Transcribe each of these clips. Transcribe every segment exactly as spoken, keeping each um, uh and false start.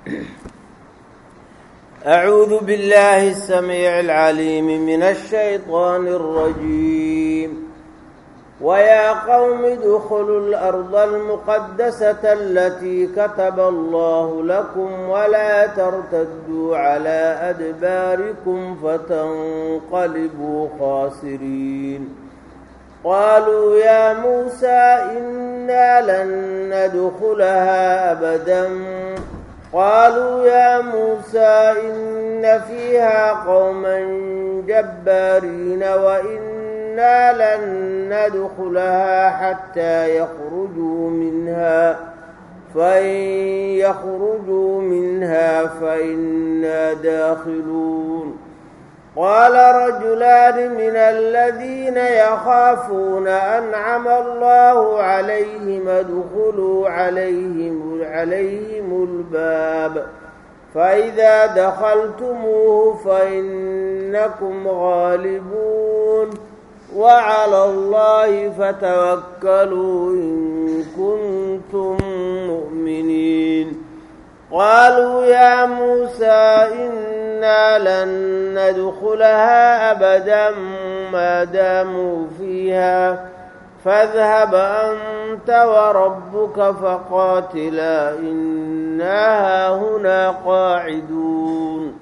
أعوذ بالله السميع العليم من الشيطان الرجيم ويا قوم ادخلوا الأرض المقدسة التي كتب الله لكم ولا ترتدوا على أدباركم فتنقلبوا خاسرين قالوا يا موسى إنا لن ندخلها أبدا قالوا يا موسى إن فيها قوما جبارين وإنا لن ندخلها حتى يخرجوا منها فإن يخرجوا منها فإنا داخلون قال رجلان من الذين يخافون أنعم الله عليهم ادخلوا عليهم, عليهم الباب فإذا دخلتموه فإنكم غالبون وعلى الله فتوكلوا إن كنتم مؤمنين قالوا يا موسى إنا لن ندخلها أبدا ما داموا فيها فاذهب أنت وربك فقاتلا إنا هنا قاعدون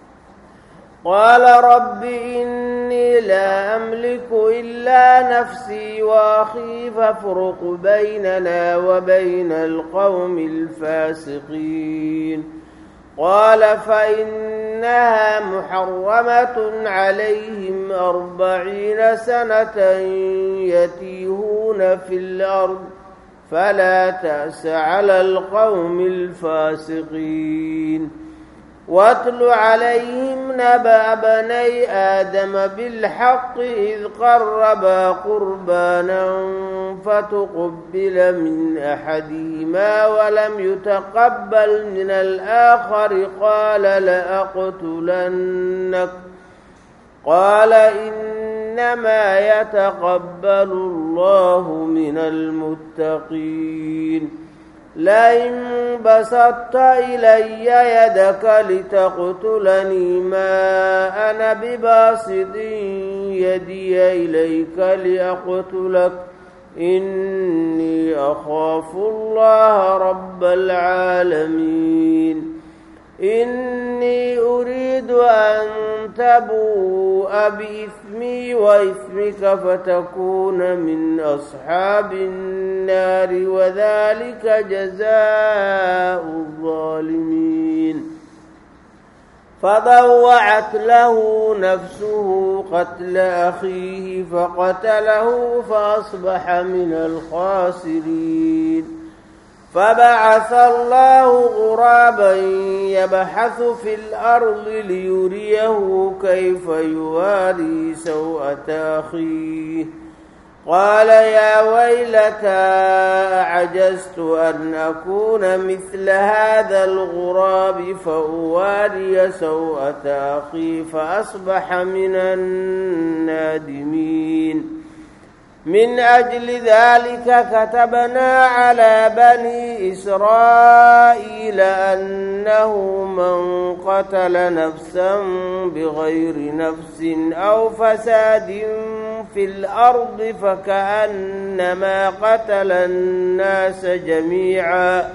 قال رب إني لا أملك إلا نفسي وأخي فافرق بيننا وبين القوم الفاسقين قال فإنها محرمة عليهم أربعين سنة يتيهون في الأرض فلا تأس على القوم الفاسقين واتل عليهم نبأ بني آدم بالحق إذ قربا قربانا فتقبل من أحدهما ولم يتقبل من الآخر قال لأقتلنك قال إنما يتقبل الله من المتقين لئن بسطت إلي يدك لتقتلني ما أنا بباسط يدي إليك لأقتلك إني أخاف الله رب العالمين إني أريد أن تبوء بإثمي وإثمك فتكون من أصحاب النار وذلك جزاء الظالمين فطوعت له نفسه قتل أخيه فقتله فأصبح من الخاسرين فبعث الله غرابا يبحث في الأرض ليريه كيف يواري سوءة أخيه قال يا ويلتى أعجزت أن أكون مثل هذا الغراب فأواري سوءة أخي فأصبح من النادمين من أجل ذلك كتبنا على بني إسرائيل أنه من قتل نفسا بغير نفس أو فساد في الأرض فكأنما قتل الناس جميعا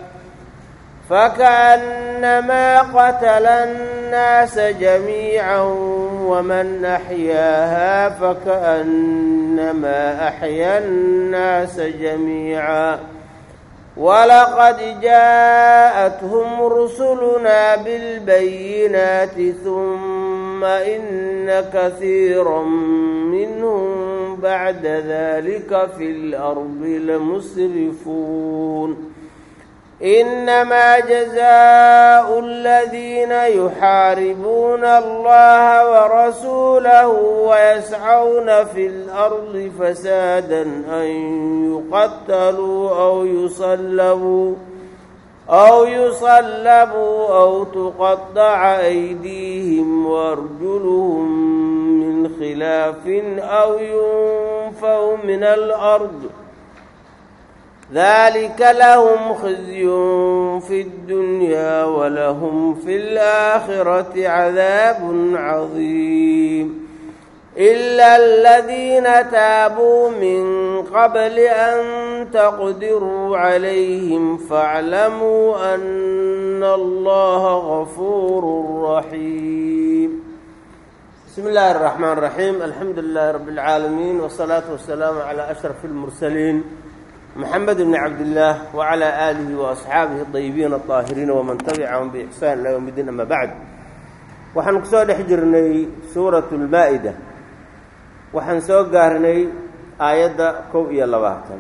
فكأنما قتل الناس جميعا ومن أحياها فكأنما أحيا الناس جميعا ولقد جاءتهم رسلنا بالبينات ثم إن كثيرا منهم بعد ذلك في الأرض لمسرفون إنما جزاء الذين يحاربون الله ورسوله ويسعون في الأرض فسادا أن يقتلوا أو يصلبوا أو يصلبوا أو تقطع أيديهم وأرجلهم من خلاف أو ينفوا من الأرض ذلك لهم خزي في الدنيا ولهم في الآخرة عذاب عظيم إلا الذين تابوا من قبل أن تقدروا عليهم فاعلموا أن الله غفور رحيم. بسم الله الرحمن الرحيم. الحمد لله رب العالمين والصلاة والسلام على أشرف المرسلين محمد بن عبد الله وعلى آله وأصحابه الطيبين الطاهرين ومن تبعهم بإحسان إلى يوم الدين. أما بعد waxaan ku soo dhex jirnay suuratu lmaa-ida waxaan soo gaarnay aayadda kow iyo labaatan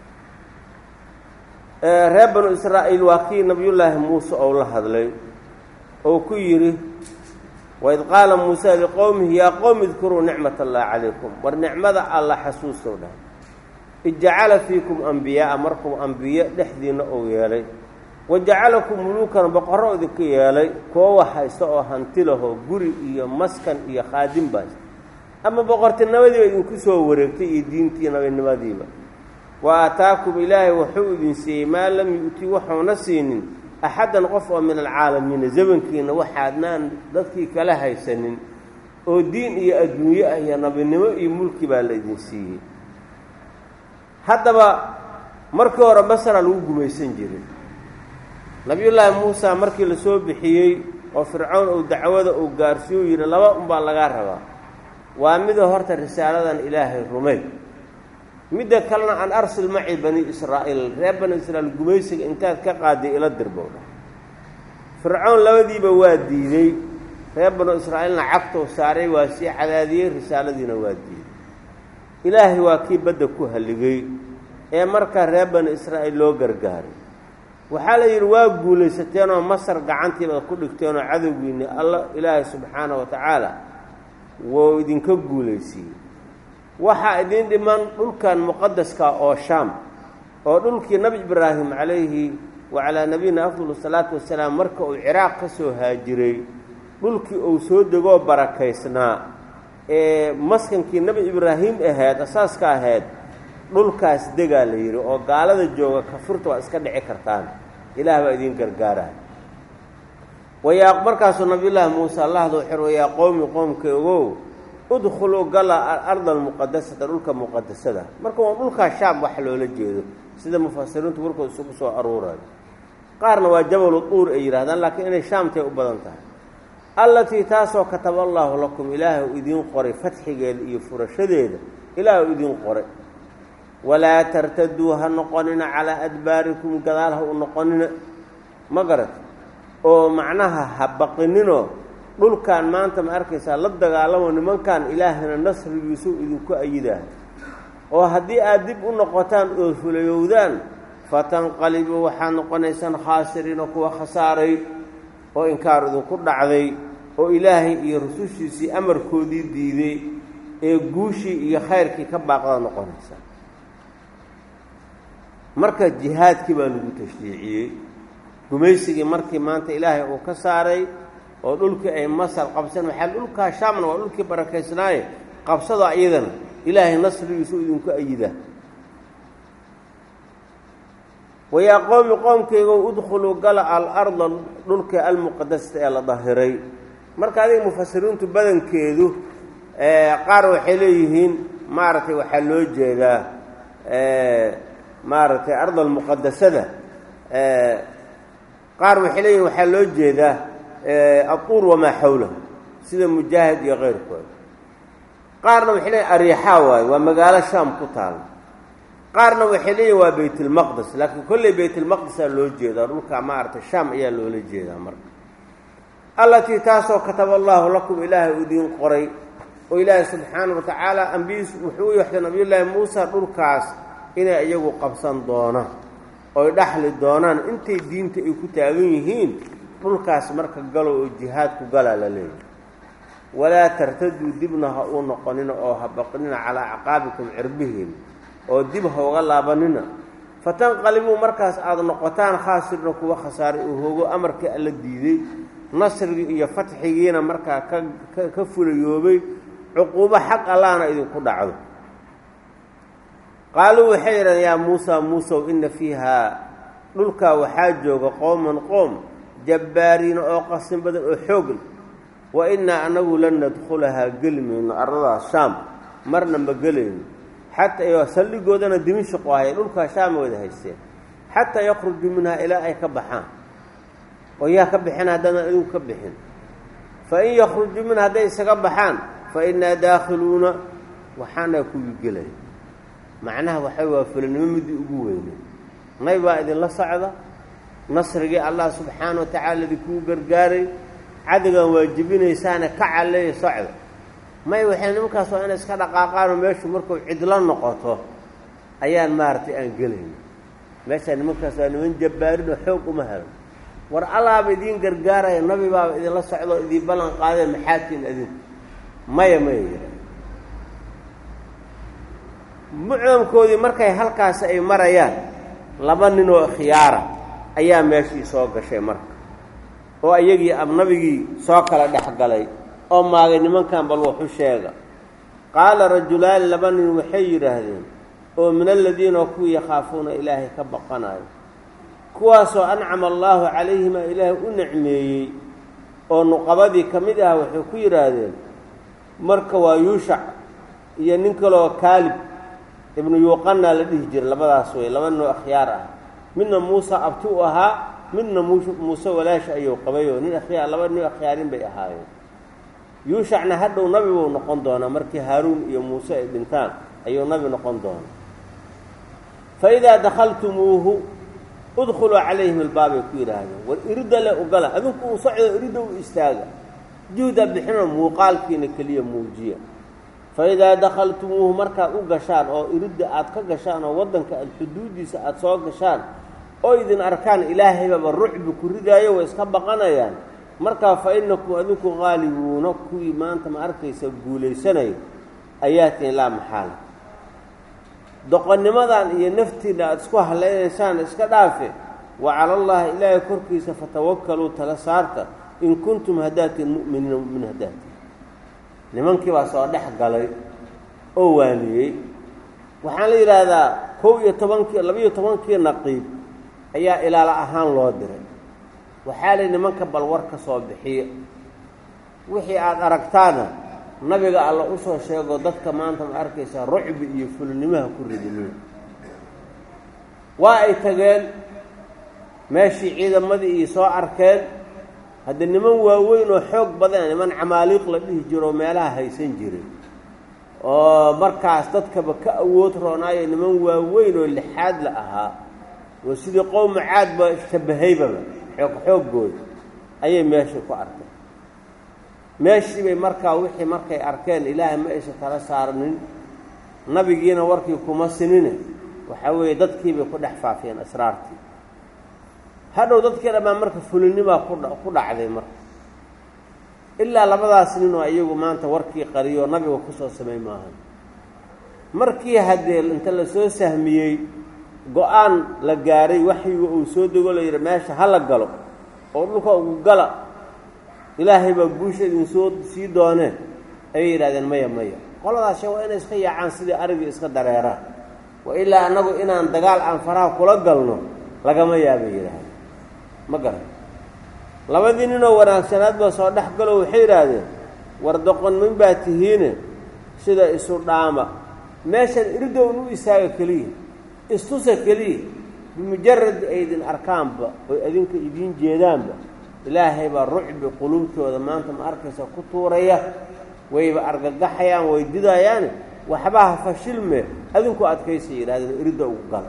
ee reer banu israa'iil waa kii nabiyullaahi muuse oo la hadlay oo ku yidhi waid qaala muusaa liqowmihi yaa qowmi idkuruu nicmat allahi calaykum war nicmada alla xasuustow dhah ijacala fiikum ambiyaa'a markuu ambiye dhexdiinna uu yeelay wajacalakum muluukan boqorro idinka yeelay kuwo wax haysta oo hanti lahoo guri iyo maskan iyo khaadim baas ama boqortinimadiiba idinku soo wareegtay iyo diintii nabinimadiiba wa aataakum ilaahay wuxuu idin siiyey maa lam yu'ti waxuuna siinin axaddan qof oo min alcaalamiina zamankiina waxaadnaan dadkii kala haysanin oo diin iyo adduunye ah iyo nabinimo iyo mulki baa la idin siiyey. haddaba markii hore masra lagu gumaysan jiray nabiyullaahi muusa markii la soo bixiyey oo fircoon uu dacwada uu gaarsiiyo yidhi laba unbaa lagaa rabaa waa mida horta risaaladan ilaahay rumey midda kalena an arsil maci bani israa'iil reer bani israa'iil gumaysiga intaad ka qaaday ila dirbowdha. fircoon labadiiba waa diiday reer banu israa'iilna cagtou saaray waa sii cadaadiyey risaaladiina waa diiday. ilaahay waa kii badda ku halligay ee markaa reer bani israa'iil loo gargaaray. waxaa la yidhi waa guulaysateenoo masar gacantiibaad ku dhigteenoo cadowgiinni alla ilaahay subxaana wa tacaala wuu idinka guulaysiiyey. waxaa idin dhiman dhulkan muqadaska oo shaam oo dhulkii nebi ibraahim calayhi wa calaa nabiyina afdal salaatu wasalaam marka uu ciraaq ka soo haajiray dhulkii uu soo degoo barakaysnaa ee maskankii nebi ibraahim ahayd asaaska ahayd dhulkaas degaa la yidhi oo gaalada jooga kafurta waa iska dhici kartaan ilaah baa idiin gargaarahay. wayaa markaasuu nabiyullaahi muuse allahda u xir wayaa qowmi qoomkeegow udkhuluu gala alarda almuqadasata dhulka muqadasada marka waa dhulkaa shaam wax loola jeedo sida mufasiriintu warkood isugu soo aruurayo. qaarna waa jabalu duur ay yidhahdaan laakiin inay shaamtay u badan tahay. allatii taasoo kataba allaahu lakum ilaahay u idiin qoray fatxigeeda iyo furashadeeda ilaahay u idiin qoray. walaa tartaduu ha noqonina calaa adbaarikum gadaal ha u noqonina ma garat oo macnaha ha baqininoo dhulkan maanta ma arkaysaa la dagaalamo nimankan ilaahayna nasrigiisu idinku ayidahay oo haddii aad dib u noqotaan oo fulayowdaan fatanqalibuu waxaad noqonaysaan khaasiriina kuwa khasaaray oo inkaar idinku dhacday oo ilaahay iyo rusushiisii amarkoodii diiday ee guushii iyo khayrkii ka baaqda noqonaysa. marka jihaadkii baa lagu tashriiciyey gumaysigii markii maanta ilaahay uu ka saaray oo dhulkii ay masar qabsan waxaa dhulkaa shaamna waa dhulkii barakaysnaaye qabsado iyadana ilaahay nasrigiisu idinku ayida. wayaa qowmi qoomkaygo udkhuluu gala alarda dhulka almuqadasata ee la dahiray. marka adiga mufasiriintu badankeedu qaar waxay leeyihiin maaragtay waxaa loo jeedaa maaragtay arda almuqadasada qaar waxay leeyihin waxaa loo jeedaa aduur wamaa xawlahu sida mujaahid iyo keyrkooda. qaarna waxay leeyihin ariixaa waayo waa magaalo shaam ku taala. qaarna waxay leeyihin waa baytulmaqdes laakiin kolley baytulmaqdesaa loo jeedaa dhulkaa maaragtay shaam ayaa loola jeedaa. marka allatii taasoo kataba allaahu lakum ilaahay u idiin qoray oo ilaahay subxaana wa tacaala ambiyiis wuxuu u yaxday nabiyullaahi muusa dhulkaas inay iyagu qabsan doonaan oy dhaxli doonaan intay diinta ay ku taagan yihiin dhulkaas marka galo oo jihaadku galaa la leeyahay. walaa tartaduu dibna ha uu noqonina oo ha baqnina calaa caqaabikum cirbihiin oo dib ha uga laabanina fatanqalibuu markaas aada noqotaan khaasirna kuwa khasaaray uu hoogo amarkii alla diiday nasrigii iyo fatxigiina markaa ka ka fulayoobay cuquubo xaq allahna idinku dhacdo. qaaluu waxay yidhahdeen yaa muusaa muusow ina fiihaa dhulkaa waxaa jooga qowman qoom jabbaariina oo qasin badan oo xoogl wa innaa anagu lan nadkhulahaa geli mayno arladaas shaam marna ma gelayno xataa saldhigoodana dimishqu ahay dhulkaa shaama wada haysteen xataa yakhrujuu minhaa ilaa ay ka baxaan oo yaa ka bixin haddaanan adigu ka bixin fa in yakhrujuu minha hadday isaga baxaan fa innaa daakhiluuna waxaanaa kuwii gelaya macnaha waxay waa fulinimo midii ugu weynay nay baa idinla socda nasrigii allah subxaana wa tacaala idinkuu gargaaray cadigan waajibinaysaana ka calleeya socda may waxay nimankaas waa inay iska dhaqaaqaanoo meeshu markuu cidlo noqoto ayaan maaragtay aan gelayno meeshaa nimankaas waa niman jabbaarinoo xoog uma helan war allaaba idiin gargaaraya nabi baaba idinla socdoo idiin ballan qaadee maxaatiin adinku maya maya yidha mucdamkoodii markay halkaasi ay marayaan laba ninoo khiyaara ayaa meeshii soo gashay marka oo iyagii ab nabigii soo kala dhex galay oo maagay nimankan bal waxu sheega qaala rajulaani laba nin waxay yidhaahdeen oo min aladiina kuwii yakhaafuuna ilaahay ka baqanayo kuwaasoo ancama allaahu calayhima ilaahay u nicmeeyey oo nuqabadii ka mid ah waxay ku yidhaahdeen marka waa yuushac iyo nin kaloo kaalib ibnu yuuqanaa la dhihi jiray labadaas wey laba ninoo akhyaar ah midna muuse abti u ahaa midna muuse walaasha ayuu qabayoo nin akhyaar laba nin akhyaarin bay ahaayeen yuushacna hadhow nabi buu noqon doonaa markii haaruun iyo muuse ay dhintaan ayuu nabi noqon doonaa fa idaa dakhaltumuuhu udkhuluu calayhim albaabay ku yidhaahdeen war iridda le ugala adinku uu socdo iridda u istaaga juhda bixino muuqaalkiina keliya muujiya fa idaa dakhaltumuuhu markaad u gashaan oo iridda aad ka gashaan oo waddanka aad xuduuddiisa aada soo gashaan oo idin arkaan ilaahaybaba rucbi ku ridaayo way iska baqanayaan markaa fa innakum adinku qaalibuuna kuwii maanta ma arkaysa guulaysanaya ayaatiin laa maxaala doqonnimadan iyo naftiinna aada isku hallaynaysaan iska dhaafe wa cala allaahi ilaahay korkiisa fatawakkaluu tala saarta in kuntum haddaatiin mu'miniina mu'min haddaatiin nimankii baa soo dhex galay oo waaniyey waxaan la yidhaahdaa kow iyo tobankii laba-iyo tobankii naqiib ayaa ilaala ahaan loo diray waxaa lay nimanka balwar ka soo bixiya wixii aada aragtaana nabiga alla u soo sheego dadka maanta ma arkaysaa rucbi iyo fulinimaha ku ridinin waa ay tageen meeshii ciidamadii iyo soo arkeen hadda niman waaweyn oo xoog badan niman camaaliiq la dhihi jiro oo meelaha haysan jiray oo markaas dadkaba ka awood roonaayo niman waaweyn oo lixaad la ahaa oo sidii qowma caad ba shabahaybaba xoog xooggooda ayay meeshii ku arkeen meeshii bay markaa wixii markay arkeen ilaahay ma aysan kala saarnin nabigiina warkii kuma sinine waxaa weeye dadkii bay ku dhex faafiyeen asraartii hadhow dadkii dhammaan marka fulinimaa ku dhacday marka ilaa labadaas nin oo iyagu maanta warkii qariyoo nabiga ku soo samay maahan markii haddee inta la soo sahmiyey go-aan la gaaray waxyiga uu soo dego la yidhi meesha ha la galo oo dhulka ugu gala ilaahay baa guusha idin soo sii dooneen ayay yidhahdeen maya maya qoladaashe waa inay iska yaacaan sidii arigii iska dareeraan wa ilaa annagu inaan dagaal aan faraha kula galno lagama yaabay yidhaahdeen ma garan labadii ninoo wanaagsanaad baa soo dhex galo waxay yidhaahdeen war doqon min baa tihiine sida isu dhaama meeshan iridown u istaaga keliya istusa keliya bimujaradi ay idin arkaanba oy adinka idiin jeedaanba ilaahay baa rucbi quluubtooda maanta ma arkaysa ku tuuraya wayba argagaxayaan way didayaane waxbaha fashilme adinku adkaysay yidhahdeen iridda ugu gala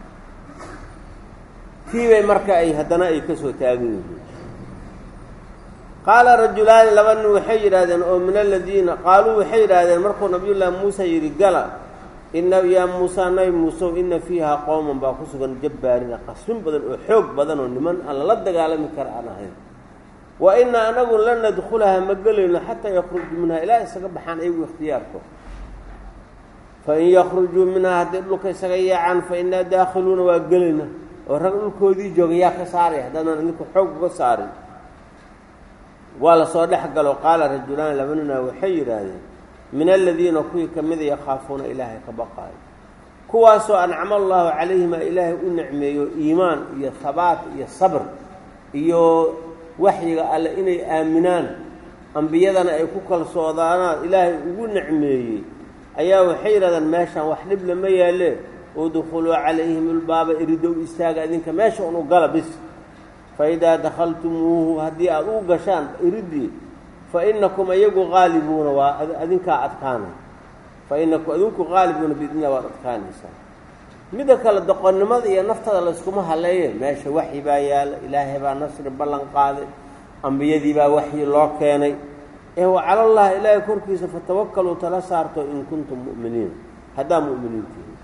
tiibay marka ay haddana ay ka soo taagan yihiin qaala rajulaani laba nin waxay yidhahdeen oo min aladiina qaaluu waxay yidhaahdeen markuu nabiyullaahi muuse yidhi gala ina yaa muusaa nabi muusew ina fiihaa qowman baa ku sugan jabbaarina qasrin badan oo xoog badan oo niman aan lala dagaalami kara aan ahayn wa inaa anagu lan nadkhulahaa ma gelayno xataa yakhrujuu minhaa ilaa isaga baxaan ayagu ikhtiyaarko fain yakhrujuu minhaa hadday dhulka isaga yaacaan fa inaa daakhiluuna waa gelayna oo rag dhulkoodii jooga yaa ka saaray haddaanan idinku xoog uga saarin waa la soo dhex galo qaala rajulaani laba ninaa waxay yidhaahdeen min aladiina kuwii ka mida yakhaafuuna ilaahay ka baqaayo kuwaasoo ancama allaahu calayhima ilaahay u nicmeeyo iimaan iyo habaat iyo sabr iyo waxyiga alle inay aaminaan ambiyadana ay ku kalsoodaanaan ilaahay ugu nicmeeyey ayaa waxay yidhahdaan meeshaan wax dhib lama yaalle udkhuluu calayhim ulbaaba iridow istaaga idinka meesha unu gala bis fa idaa dakhaltumuuhu haddii aada u gashaan iridii fa inakum iyagu qaalibuuna waa adinkaa adkaanay fa inakum adinku qaalibuuna biidnillah waad adkaanaysaa. midda kale doqonnimada iyo naftada layskuma haleeye meesha waxyi baa yaalla, ilaahay baa nasri ballan qaaday, ambiyadii baa waxyi loo keenay ee wa cala allah ilaahay korkiisa fatawakkaluu tala saarto in kuntum mu'miniin haddaa mu'miniintihi.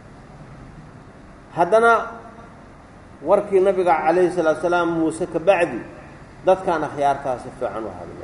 haddana warkii nabiga calayhi salaatu salaam muuse ka bacdi dadkaan akhyaartaasi fiican u hadlay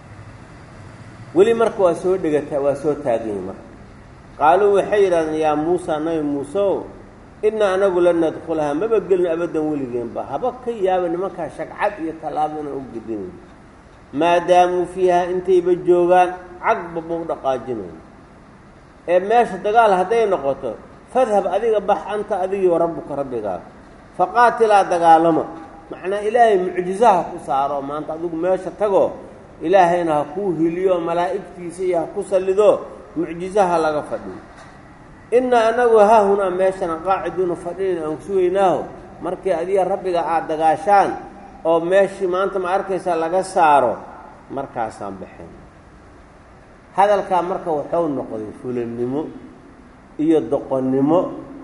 weli marka waa soo dhegata waa soo taaganyay marka qaaluu waxay yidhahdeen yaa muusa nabi muuseow innaa anagu lan nadkhulahaa maba gelin abaddan weligeenba haba ka yaaba nimankaa shagcad iyo tallaabo inaan u gedinayn maadaamuu fiihaa intayba joogaan cagba ma u dhaqaajinayn ee meesha dagaal hadday noqoto fadhab adiga bax anta adigii wa rabbuka rabbigaaga faqaatilaa dagaalama macnaa ilaahay mucjizaha ku saaro maanta adigu meesha tagoo ilaahayna ha kuu hiliyo malaa'igtiisa iyo ha ku sallido mucjizaha laga fadhiyo. innaa anagu haahunaa meeshana qaaciduuna fadhiin aan sugaynaaho markii adiga rabbiga aada dagaashaan oo meeshii maanta ma arkaysaa laga saaro markaasaan baxayn. hadalkaa marka wuxuu noqday fulannimo iyo doqonnimo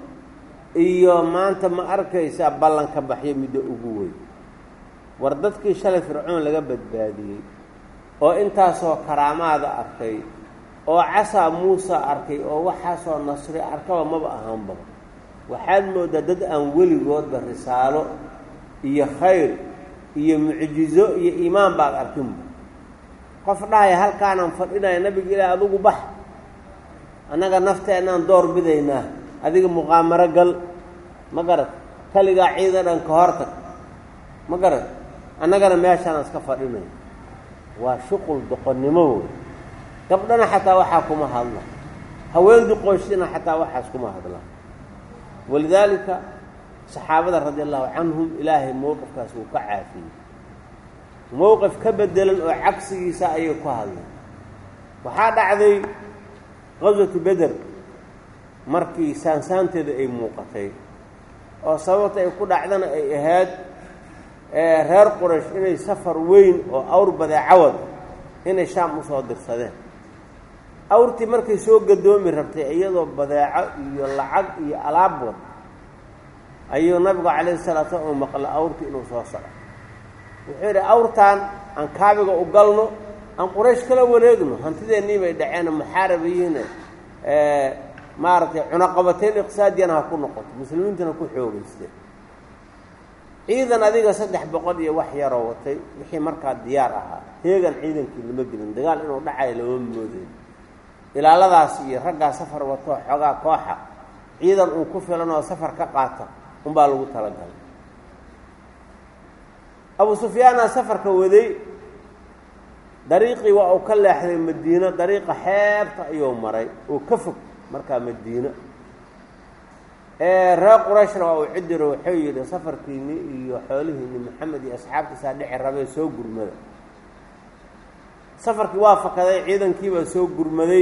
iyo maanta ma arkaysaa ballanka baxyo midda ugu weyn. war dadkii shalay fircoon laga badbaadiyey oo intaasoo karaamaada arkay oo casaa muusa arkay oo waxaasoo nasri arkaba maba ahaanbaba waxaad mooddaa dad aan weligoodba risaalo iyo khayr iyo mucjizo iyo iimaan baad arkinba. qof dhahaya halkaanaan fadhinaya nabiga ilaahi adugu bax annaga nafteennaan door bidaynaa adiga muqaamaro gal ma garad kaligaa ciidan dhan ka hortag ma garad annagana meeshaanaan iska fadhinay waa shuqul doqonnimo wey. gabdhana xataa waxaa kuma hadla haweendu qoyshina xataa waxaas kuma hadla. walidaalika saxaabada radi allahu canhum ilaahay mowqifkaas wuu ka caafiyey mowqif ka bedelan oo cagsigiisa ayay ku hadleen. waxaa dhacday qaswatu beder markii saansaanteeda ay muuqatay oo sababta ay ku dhacdana ay ahayd reer quraysh inay safar weyn oo awr badeecawad inay shaam u soo dirsadeen. awrtii markay soo gadoomi rabtay iyadoo badeeco iyo lacag iyo alaab wad ayuu nabigu calayhi salaatu salaam u maqla awrtii inuu soo socdo. wuxuu yidhi awrtaan aan kaabiga u galno aan quraysh kala wareegno hantideennii bay dhaceen muxaarabiyiina maaragtay cunaqabateyn iqtisaadiyana ha ku noqoto muslimiintana ku xoogaysteen. ciidan adiga saddex boqol iyo wax yaroo watay wixii markaa diyaar ahaa heegan ciidankii lama gelin dagaal inuu dhacayo lama moodeyn. ilaaladaas iyo raggaa safar wato xoogaa kooxa ciidan uu ku filan oo safar ka qaata unbaa lagu talagalay. abu sufyaana safarka waday dariiqii waa uu ka leexday madiino dariiqa xeebta ayuu maray oo ka fog markaa madiino. ee reer qurayshna waa uu cidiro wuxuu yidhi safarkiinni iyo xoolihiinni maxamed iyo asxaabtiisaa dhici rabay soo gurmada. safarkii waa fakaday ciidankiibaa soo gurmaday.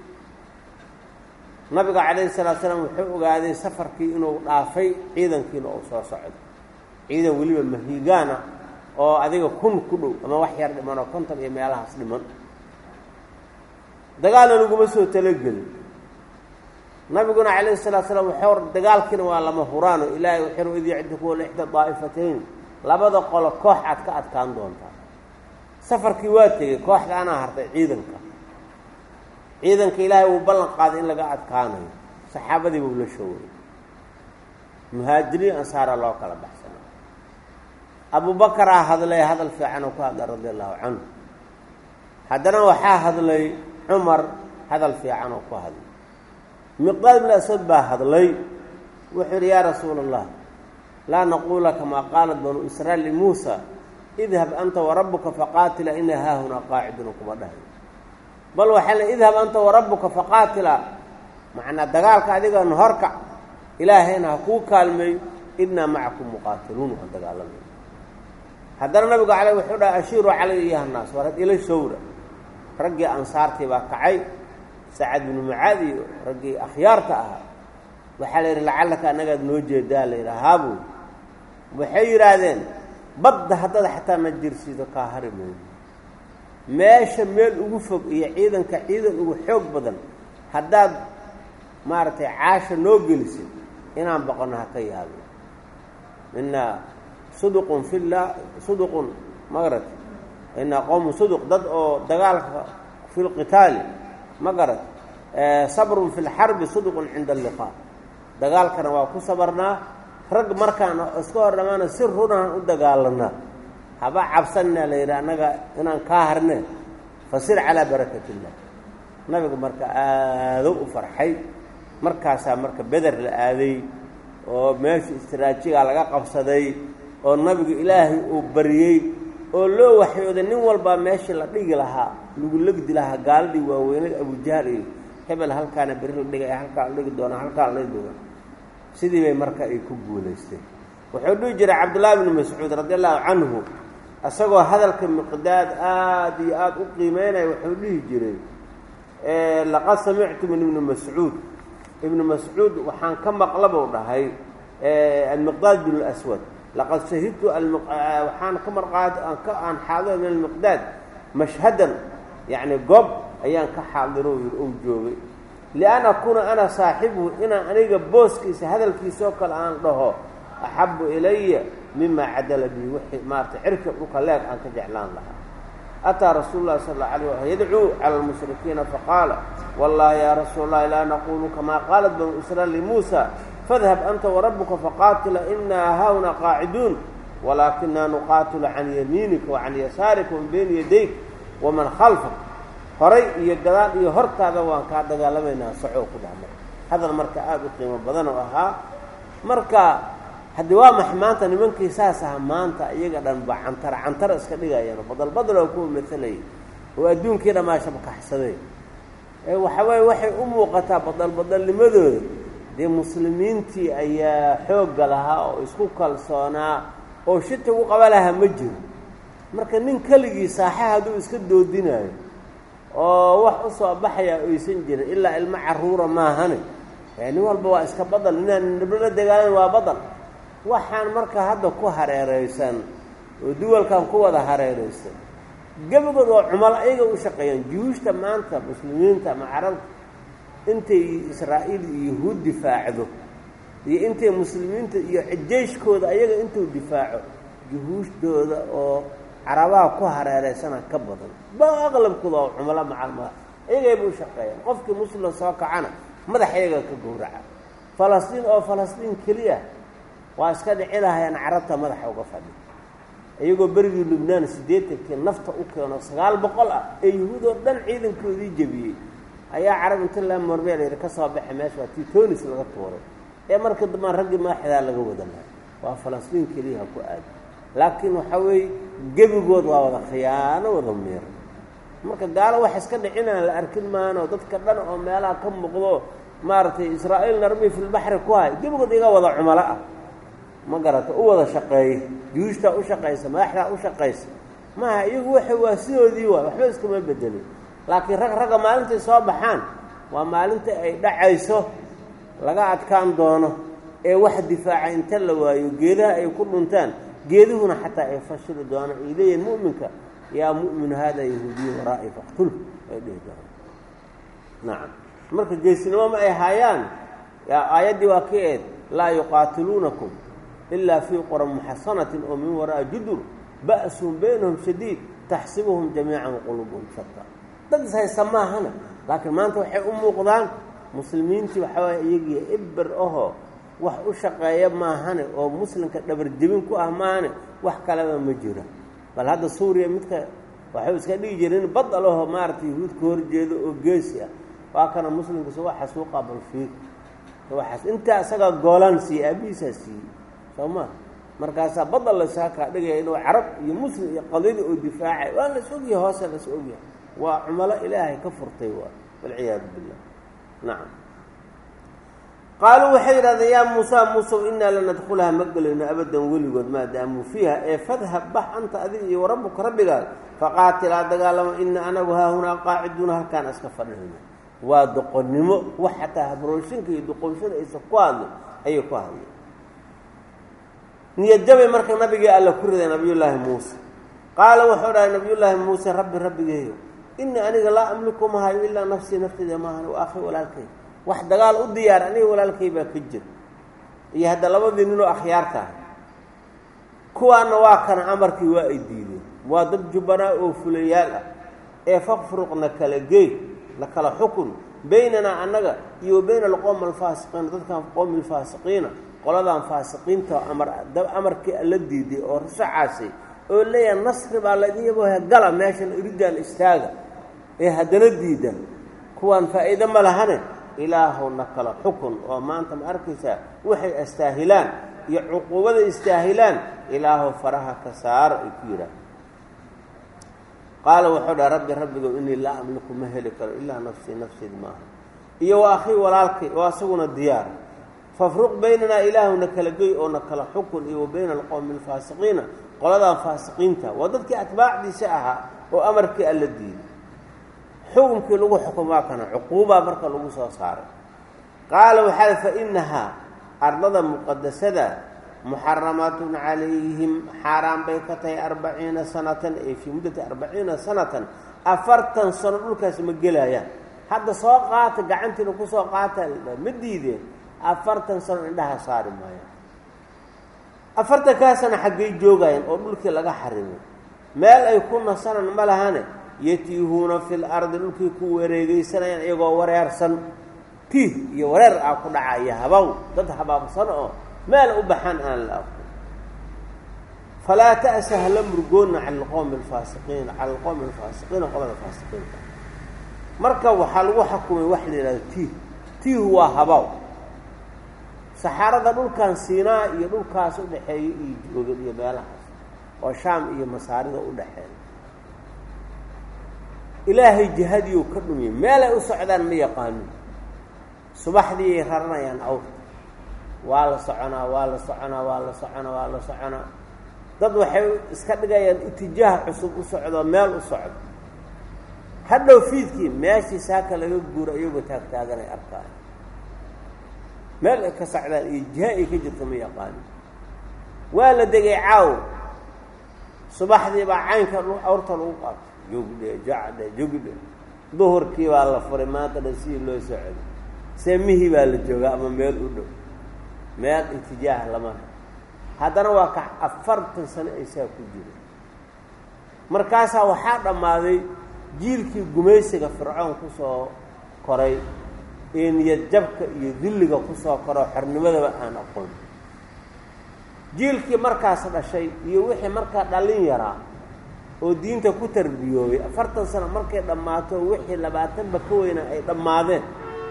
nabiga calayhi salaatu salaam wuxuu ogaaday safarkii inuu dhaafay ciidankiina uu soo socdo ciidan weliba mahiigaana oo adiga kun ku dhow ama wax yar dhiman oo konton iyo meelahaas dhiman. dagaalna laguma soo talagelin. nabiguna calayhi salaatu salaam wuxuu dagaalkiina waa lama huraano ilaahay wuxuu idii cidku lixda daa'ifatayn labada qolo koox aad ka adkaan doontaa. safarkii waa tegey kooxda anaa hartay ciidanka ciidanka ilaahay uu ballan qaaday in laga adkaanayo saxaabadii buu la shoogay muhaajiriin ansaara loo kala baxsanay. abubakaraa hadlay hadal fiican oo ku hadlay radia allahu canhu. haddana waxaa hadlay cumar hadal fiican oo ku hadlay. miqdaad ibn asad baa hadlay wuxuu yidhi yaa rasuula allah laa naquula kamaa qaalat banuu israa'iil limuusa idhab anta warabbuka faqaatila ina haahunaa qaaciduna kuma dhahay bal waxaa la idhab anta warabbuka faqaatila macnaa dagaalka adigan horkac ilaahayna ha kuu kaalmeeyo innaa macakum muqaatiluun waan dagaalamay haddana nabigu caley wuxuu dhaha ashiiruu calaya ayuha nnaas war had ila showra raggii ansaartii baa kacay sacad binu mucaad iyo raggii akhyaarta ahaa waxaa la yidhi lacallaka annagaad noo jeedaa la yidhaha haabuy waxay yidhaahdeen badda haddada xataa na jirsiido kaa hari mayno meesha meel ugu fog iyo ciidanka ciidan ugu xoog badan haddaad maaragtay caasha noo gelisid inaan boqonno ha ka yaabin inaa suduqun fillah suduqun magarad inaa qowmun suduq dad oo dagaalka fi lqitaali magarad sabrun fi lxarbi suduqun cinda alliqaa dagaalkana waa ku sabarnaa rag markaan iska hor dhamaana si runaan u dagaalanaa haba cabsanna la yidhi annaga inaan kaa harne fasir calaa barakati illah nabigu marka aado u farxay markaasaa marka beder la aaday oo meesha istraajigaa laga qabsaday oo nabigu ilaahay uu bariyey oo loo waxyooday nin walbaa meeshii la dhigi lahaa lagu legdi lahaa gaaladii waaweynay abujahl iyo hebel halkaana beri la dhigay halkaa la dhigi doonaa halkaa la dhigi doonaa sidii bay marka ay ku guulaysteen wuxuu dhihi jiray cabdullaahi bnu mascuud radi allahu canhu isagoo hadalka miqdaad aada iyo aada u qiimeynaya wuxuu dhihi jiray laqad samictu min ibni mascuud ibnu mascuud waxaan ka maqla buu dhahay almiqdaad bin اlaswad laqad shahidtu waxaan ka marqaad aan xaadiro min almiqdaad mashhadan yacni goob ayaan ka xaadiro ou joogay lian akuuna ana saaxibuhu inaan aniga booskiisa hadalkiisaoo kale aan dhaho axabu ilaya mima cadala bihi wixii maarata cirka dhulka leeg aan ka jeclaan lahaa ataa rasuulu llahi sala alla alay waslm yadcuu cala almushrikiina faqaala wallahi yaa rasuul allahi laa naqulu kamaa qaalat banu israil limuusa fadhab anta warabuka faqaatila inaa haahuna qaaciduun walaakinaa nuqaatilu can yamiinika wa can yasaarika min bayni yadayk waman khalfak horay iyo gadaal iyo hortaada waan kaa dagaalamaynaa sacoo ku dhahmay hadal marka aada u qiimo badan oo ahaa marka haddii waa max maanta nimankii saas aha maanta iyaga dhan ba cantara cantara iska dhigayaan badal badal oo kuwa matalayay oo adduunkii dhammaasha makaxsaday ee waxa waaye waxay u muuqataa badal badalnimadooda dee muslimiintii ayaa xoogga lahaa oo isku kalsoonaa oo shita ugu qaba lahaa ma jiro marka nin keligii saaxa hadduu iska doodinayo oo wax u soo baxayaa oysan jirin ilaa ilmo carruura maahane nin walba waa iska badal inaan niblo la dagaalan waa badal waxaan marka hadda ku hareeraysan oo duwalkan ku wada hareeraysan gebigood oo cumal ayaga u shaqeeyaan juushta maanta muslimiinta ama carabta intay israa'iil iyo yahuud difaacdo iyo intay muslimiinta iyo jeyshkooda ayaga intuu difaaco juhuushdooda oo carabaha ku hareeraysana ka badan ba aqlabkooda oo cumalo macalmaa ayagayba u shaqeeyaan qofkii muslim soo kacana madax ayaga ka gowraca falastiin oo falastiin keliya waa iska dhici lahayaan carabta madaxa uga fadhi iyagoo berigii lubnaan siddeetankii nafta u keeno sagaal boqol ah ee yahuud oo dhan ciidankoodii jebiyey ayaa carab inta la mormeel yidhi ka soo baxay meesha waa titonis laga tuuray ee marka dambaan raggii madaxdaa laga wada lahay waa falastiin keliya ha ku aadi laakiin waxaa weeye gebigood waa wada khiyaano wada miir marka gaalo wax iska dhicinaan la arkin maano dadka dhan oo meelaha ka muuqdo maaragtay israa'iil narmi filbaxri ku hay gebigood iga wada cumalo ah ma garata u wada shaqeeye juushtaa u shaqaysa madaxdaa u shaqaysa maaha iyagu waxa waa sidoodii waay waxba iskama bedelin laakiin rag ragga maalintay soo baxaan waa maalinta ay dhacayso laga adkaan doono ee wax difaaca inta la waayo geedaha ay ku dhuntaan geeduhuna xataa ay fashili doonaan ay leeyihin mu'minka yaa mu'min haadaa yahuudiyu waraa'i faqtul ay dhihi doonaan nacam marka geesinimo ma ay haayaan yaa aayaddii waa ka eed laa yuqaatiluunakum ilaa fii qura muxasanatin oo min waraa'i judur ba'sun baynahum shadiid taxsibuhum jamiican waquluubuhum shataa dad is haysta maahana laakiin maanta waxay u muuqdaan muslimiintii waxaa waaya iyagii ibber ahoo wax u shaqeeya maahane oo muslimka dhabar jebin ku ah maahane wax kaleba ma jiro bal hadda suuriya midka waxay iska dhigi jireen badal ahoo maaragtay yahuud ka horjeedo oo geesi ah waa kana muslimka soo xasuuqa balfiir waxaas intaa isaga goolaan siiyey aabihiisaa siiyey soo ma markaasaa badal laysaga kaa dhigaya inuu carab iyo muslim iyo qadiyada oo difaacay waa las ogyahay hoose las ogyahay waa cumalo ilaahay ka furtay waa walciyaadu billah nacam qaaluu waxay yidhahdeen yaa muusaa muusow innaa lanadkhulaha ma gelayno abadan weligood maadaamuu fiiha ee fadhab bax anta adiga iyo warabbuka rabbigaad faqaatilaa dagaalama ina anagu haahunaa qaaciduuna halkaan iska fadhinayno waa doqonnimo wax xataa habrooshinka iyo doqonshada aysa ku hadlin ayay ku hadleen niyadjabay marka nabigii alla ku riday nabiyullaahi muuse qaala wuxuu dhahay nabiyullaahi muuse rabbi rabbigeeyo innii aniga laa amliku mahayo ilaa nafsii nafteyda maahan wa akhi walaalkay wax dagaal u diyaar aniga walaalkay baa ka jira iyo hadda labadii ninoo akhyaarta ah kuwaana waa kana amarkii waa ay diideen waa dad jubbanaa oo fulayaal ah ee faqfruqna kala geey la kala xukun baynanaa annaga iyo bayna alqowmi alfaasiqiina dadkan qowmi alfaasiqiina qoladan faasiqiinta amar amarkii alla diiday oo rashacaasay oo leeyahay nasri baa laydin yabooha gala meeshan iridaan istaaga ee haddana diidan kuwaan faa'iido ma lahane ilaahowna kala xukun oo maanta ma arkaysaa waxay astaahilaan iyo cuquubada istaahilaan ilaahow faraha ka saara ay ku yidhaah qaala wuxuu dhaha rabbi rabbigow innii laa amliku ma heli karo ilaa nafsii nafseed maaha iyo wa akhii walaalkay oo asaguna diyaar fafruq baynanaa ilaahowna kala gey oo na kala xukun iyo wa bayna alqowmi alfaasiqiina qoladan faasiqiinta waa dadkii atbaacdiisa ahaa oo amarkii alla diiday xukunkii lagu xukumaa kana cuquubaa marka lagu soo saaray qaala waxaa fa innahaa ardada muqadasada muxaramaatun calayhim xaaraan bay ka tahay arbaciina sanatan ee fii muddati arbaciina sanatan afartan sano dhulkaas ma gelayaan hadda soo qaata gacantiina ku soo qaata ma diideen afartan sano indhaha saari maayaan afartankaasana xaggay joogayaan oo dhulkii laga xarimay meel ay ku nasanan ma lahane yatiihuuna fil ardi dhulkii ku wareegaysanayaan iyagoo wareersan tiih iyo wareer ah ku dhacaya habaw dad habaabsan oo meel u baxan aan la aqoon falaa ta'sa hala murgoonna cala alqowmi alfaasiqiina cala alqowmi alfaasiqiina qolada faasiqiinta marka waxaa lagu xukumay wax la yidhahdo tiih tiihu waa habaw saxaarada dhulkan siinaa iyo dhulkaas u dhexeeya iyo joogan iyo meelahaas oo shaam iyo masaarida u dhexeeya ilaahay jihadiyuu ka dhumiyey meelay u socdaan ma yaqaanin subaxdiiay raranayaan awrta waa la soconaa waa la soconaa waa la soconaa waa la soconaa dad waxay iska dhigayaan itijaah cusub u socdo meel u socdo hadhow fiidkii meeshii saaka laga guuro iyagoo taagtaaganay arkaayo meel ay ka socdaan iyo jiha ay ka jirto ma yaqaanin waa la degay caawo subaxdii baa caynka awrta lagu qaato joogdhe jacdhe jogdhe duhurkii baa la furay maanta dhan sidii loo socdo seemihii baa la joogaa ama meel u dhow meel itijaah lama haddana waa ka afartan sano ay saa ku jiro markaasaa waxaa dhammaaday jiilkii gumaysiga fircoon ku soo koray ee niyad jabka iyo dilliga ku soo koroo xornimadaba aan aqoon jiilkii markaas dhashay iyo wixii markaa dhallin yaraa oo diinta ku tarbiyoobay afartan sano markay dhammaato wixii labaatanba ka weyna ay dhammaadeen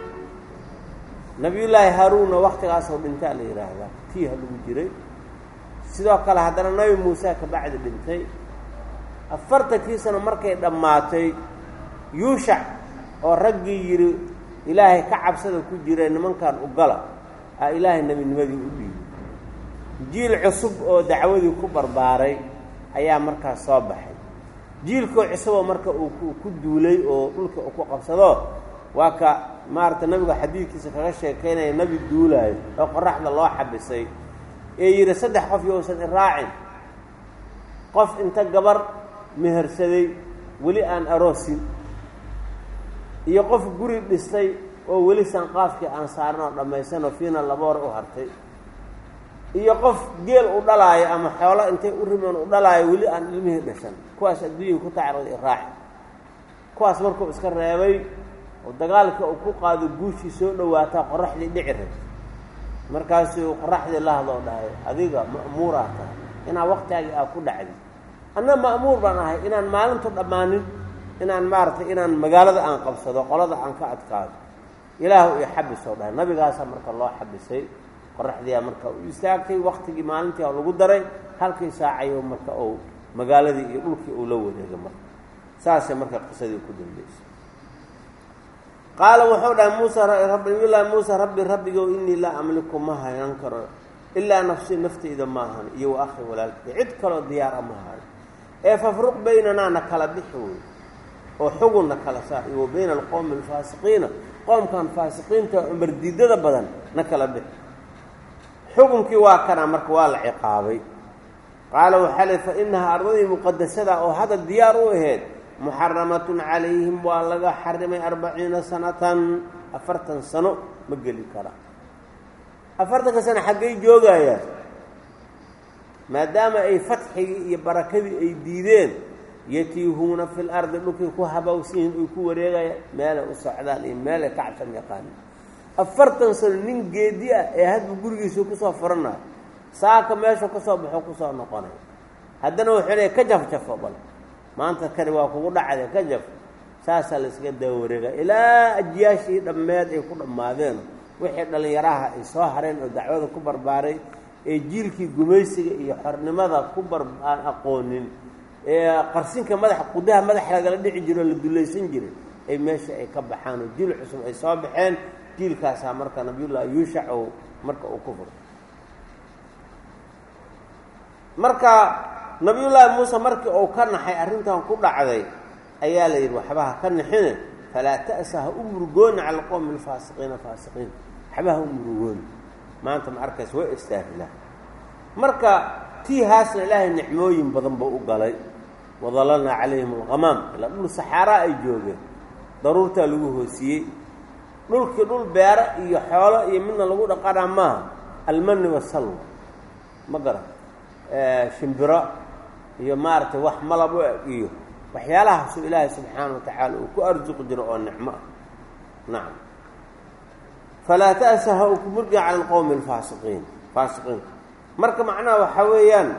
nabiyullaahi haaruunna waktigaasoo dhintaa la yidhaahdaa tiiha lagu jiray sidoo kale haddana nabi muuse ka bacdi dhintay afartankii sano markay dhammaatay yuushac oo raggii yidhi ilaahay ka cabsada ku jiree nimankan u gala aa ilaahay nebinimadii u dhiibay jiil cusub oo dacwadii ku barbaaray ayaa markaas soo baxay jiilkoo cusuboo marka uu ku duulay oo dhulka uu ku qabsado waa ka maaragtay nabiga xadiidkiisa kaga sheekaynaya nebi duulaayo oo qoraxda loo xabisay ee yidhi saddex qof yousan iraacin qof inta gabar mehersaday weli aan aroosin iyo qof guri dhistay oo weli sanqaafkii aan saaran oo dhammaysanoo fiina laba hor u hartay iyo qof geel u dhalaayo ama xoolo intay u riman u dhalaayo weli aan ilmihii dhashan kuwaas adduunyai ku tacrada iraaci kuwaas markuu iska reebay oo dagaalka uu ku qaado guushii soo dhowaataa qoraxdii dhici rabtay markaasuu qoraxdii la hadloo dhahay adiga ma'muuraa tahay inaan waktigaagii aa ku dhacdi anna ma'muur baan ahay inaan maalintu dhammaanin inaan maaragtay inaan magaalada aan qabsado qolada aan ka adkaado ilaahu io xabisoo dhahay nabigaasaa marka loo xabisay qoraxdiiaa marka u istaagtay waktigii maalintii a lagu daray halkii saacayo marka uu magaaladii iyo dhulkii uu la wareegay marka saasay marka qisadii ku dambeysay qaala wuxuu dhahay muusa nabiyullaahi muusa rabbi rabbigow innii laa amliku ma haynan karo ilaa nafsi naftayda ma ahan iyo wa akhi walaalkay cid kaloo diyaara ma hayo ee fafruq baynanaa na kala bixi wey oo xugunna kala saar iyo wa bayna alqowmi alfaasiqiina qoomkan faasiqiinta mardiidada badan na kala bixi xukunkii waa kanaa marka waa la ciqaabay qaala waxaa li fa inahaa ardadii muqadasada oo hadda diyaar u ahayd muxaramatun calayhim waa laga xarimay arbaciina sanatan afartan sano ma geli kara afartanka sano xaggay joogayaan maadaama ay fatxigii iyo barakadii ay diideen yatiihuuna fi lardi dhulkay ku habawsiyihin ay ku wareegayaan meelay u socdaan iyo meelay ka cabsan yaqaanin afartan sano nin geedi ah ee hadba gurigiisa kusoo furanayo saaka meesha kasoo baxo kusoo noqonay haddana wuxuu leeyahy ka jafjafo bal maanta kani waa kugu dhacday ka jaf saasaa la iskaga daba wareegaya ilaa ajiyaashii dhammeed ay ku dhammaadeen wixii dhallinyaraha ay soo hareen oo dacwada ku barbaaray ee jiilkii gumaysiga iyo xornimada ku bar aan aqoonin ee qarsinka madaxa qudaha madaxa lagala dhici jiro la dulaysan jiray ay meesha ay ka baxaan oo jiil cusub ay soo baxeen jiilkaasaa marka nabiyullaahi yuushac oo marka uu ku furo marka nabiyullaahi muuse markii uu ka naxay arrintan ku dhacday ayaa la yidhi waxba ha ka naxine falaa ta'sa ha u murugooni cala alqowmi alfaasiqiina faasiqiin waxba ha u murugooni maanta ma arkaysa way istaahilaan marka tii haasna ilaahay nicmooyin badan buu u galay wadalalnaa calayhim alghamaam ilaa dhul saxaaraa ay joogeen daruurtaa lagu hoosiyey dhulkii dhul beero iyo xoolo iyo midna lagu dhaqanaa maaha almani wasalwa ma garan shimbiro iyo maaragtay wax malab u eg iyo waxyaalahaasuu ilaahay subxaana wa tacaala uu ku arsuqi jiro oo nicmo ah nacam falaa ta'sa ha uu ku murgin cala alqowmi alfaasiqiin faasiqiinka marka macnaha waxaa weeyaan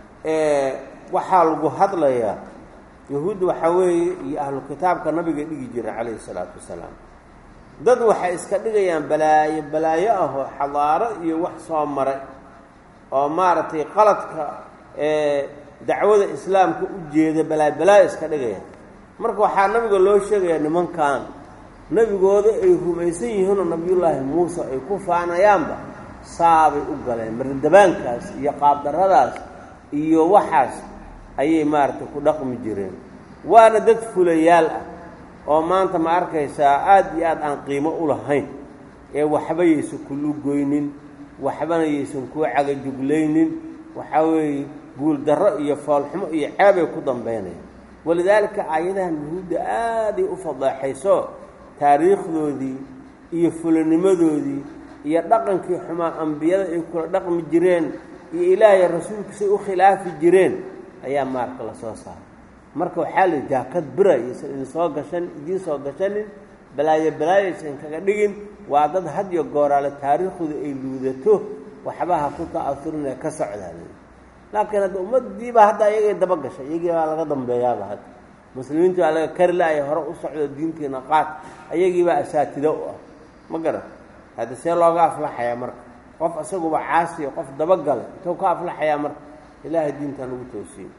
waxaa lagu hadlayaa yahuudda waxaa weeye iyo ahlu kitaabka nabiga dhigi jira calayhi salaatu wasalaam dad waxay iska dhigayaan balaayo balaayo ah oo xadaaro iyo wax soo maray oo maaragtay qaladka dacwada islaamka u jeeda balaayo balaayo iska dhigayaan marka waxaa nabiga loo sheegayaa nimankan nebigooda ay rumaysan yihiinoo nabiyullaahi muuse ay ku faanayaanba saabay u galeen mardabaankaas iyo qaabdarradaas iyo waxaas ayay maaragtay ku dhaqmi jireen waana dad fulayaal ah oo maanta ma arkaysaa aada iyo aad aan qiimo u lahayn ee waxba yaysan kulu goynin waxbana yaysan kuu cagajuglaynin waxaa weeye guuldarro iyo foolxumo iyo ceebay ku dambaynayaan walidaalika aayadahan yahuudda aaday u fadaaxayso taariikhdoodii iyo fulanimadoodii iyo dhaqankii xumaa ambiyada ay kula dhaqmi jireen iyo ilaahay rasuulkiisay u khilaafi jireen ayaa maarka la soo saaray marka waxaa la jaakad bira yaysan idin soo gashan idiin soo gashanin balaayo balaayaysan kaga dhigin waa dad had iyo gooraale taariikhdooda ay luudato waxbaha ku ta'asurinaya ka socdaan laakiin hadda ummaddiibaa hadda ayagay daba gashay iyagii baa laga dambeeyaaba hadda muslimiintu baa laga kari la-ay hore u socdo diintiina qaad ayagiibaa asaatido u ah ma garan hadda see looga aflaxayaa marka qof isaguba caasiyo qof dabagala intuu ka aflaxayaa marka ilaahay diintaan ugu toosiyey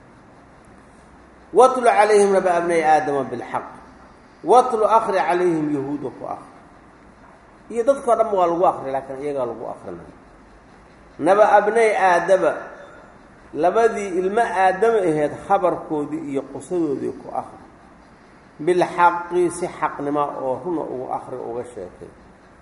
watlu calayhim naba abnay aadama bilxaq watlu akri calayhim yahuuda ku akri iyo dadkao dhan waa lagu akri laakiin iyagaa lagu akrinay naba abnay aadama labadii ilmo aadama ahayd khabarkoodii iyo qisadoodii ku akri bilxaqi si xaqnima oo runa ugu akri uga sheekay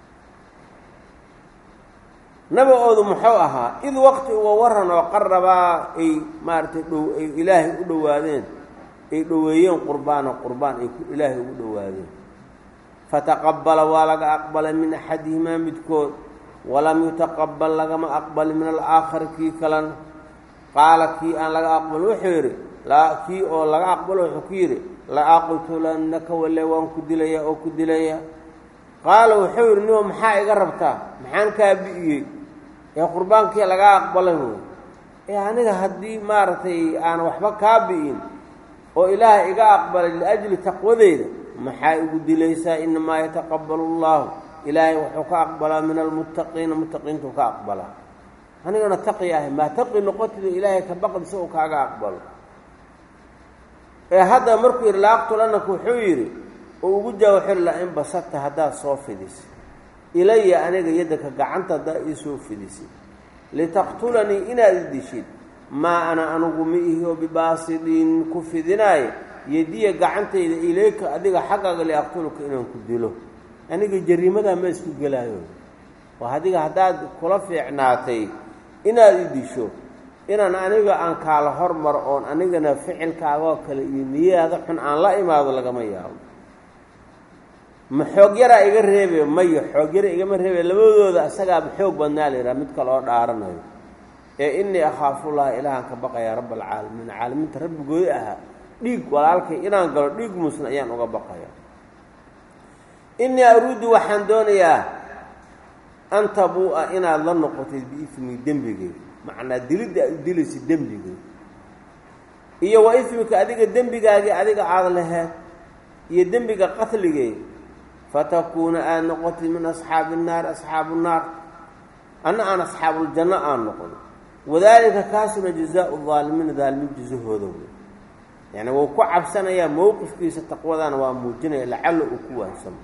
nabigoodu muxuu ahaa id waqti uga waran oo qarabaa ay maaragtay dhow ay ilaahay u dhowaadeen ay dhoweeyeen qurbaana qurbaan ay ilaahay ugu dhowaadeen fataqabbala waa laga aqbalay min axadihimaa midkood walam yutaqabbal lagama aqbali min alaakhar kii kalena qaala kii aan laga aqbalin wuxuu yidhi laa kii oo laga aqbalo wuxuu ku yidhi la aqtulannaka walle waan ku dilaya oo ku dilaya qaala wuxuu yidhi nio maxaa iga rabtaa maxaan kaa bi'iyey ee qurbaankii laga aqbalay wey ee aniga haddii maaragtay aan waxba kaa bi'in oo ilaahay iga aqbalay liajli taqwadeyda maxaa igu dilaysaa inamaa yataqabbalu allahu ilaahay wuxuu ka aqbalaa min almuttaqiina muttaqiintuu ka aqbalaa anigana taqi ahay maa taqi noqotida ilaahay ka baqdi si uu kaaga aqbalo ee hadda markuu yidhi laaqtulannaka wuxuu yidhi oo ugu jawaxir la in basata hadaa soo fidis ilaya aniga yadaka gacanta da ii soo fidisi litaqtulani inaad dishid ma ana anugu miihi bibaasidin ku fidinaay yadiya gacantayda ilayka adiga xaqaga li aqtuluka inaan ku dilo aniga jariimada ma isku galaayo waa adiga hadaad kula fiicnaatay inaad disho inaan aniga aan kaala hormar oon anigana ficilkaaga kale iyo niyada xun aan la imaado lagama yaabo ma xoog yara iga reebay mayo xoog yara iga ma reebay labadooda asaga xoog badnaa leeyahay mid kale oo dhaaranayo ee inni akhaafu allah ilaahan ka baqaya rabbul caalamiin caalamiinta rabbigooda aha dhiig walaalkay inaan galo dhiig musna ayaan uga baqaya inni aruudu waxaan doonayaa an tabu'a inaad la noqotid biifmi dembigay macnaa dilidda dilisi dembigay iyo wa ifmika adiga dembigaagii adiga aad lahayd iyo dembiga qatligay fatakuuna aad noqotid min asxaabi الnaar asxaabu الnaar ana aan asxaabu ljanna aan noqon wadaalika kaasuna jazaau الظaalimiin dhaalimiin jazahooda yani wuu ku cabsanayaa mowqifkiisa taqwadana waa muujinaya lacalla uu ku waansamo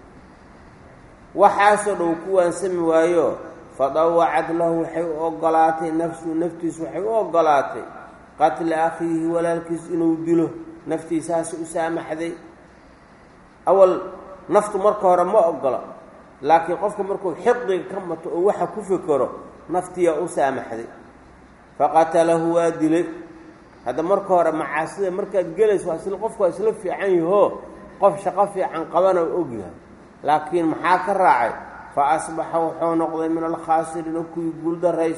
waxaasoo dhow ku waansami waayo fadawacad lahu waxay u ogolaatay nafsu naftiisu waxay u ogolaatay qatla akhiihi walaalkiis inuu dilo naftiisaasi u saamaxday awal naftu marka hore ma ogola laakiin qofka markuu xiqdiga ka mato oo waxa ku fikiro naftiya u saamaxday faqatalahu waa dilay hadda marka hore macaasida markaad gelayso waa isla qofku waa isla fiican yaho qof shaqo fiican qabana ogyahay laakiin maxaa ka raacay fa asbaxa wuxuu noqday min alkhaasiriin kuwii guuldarays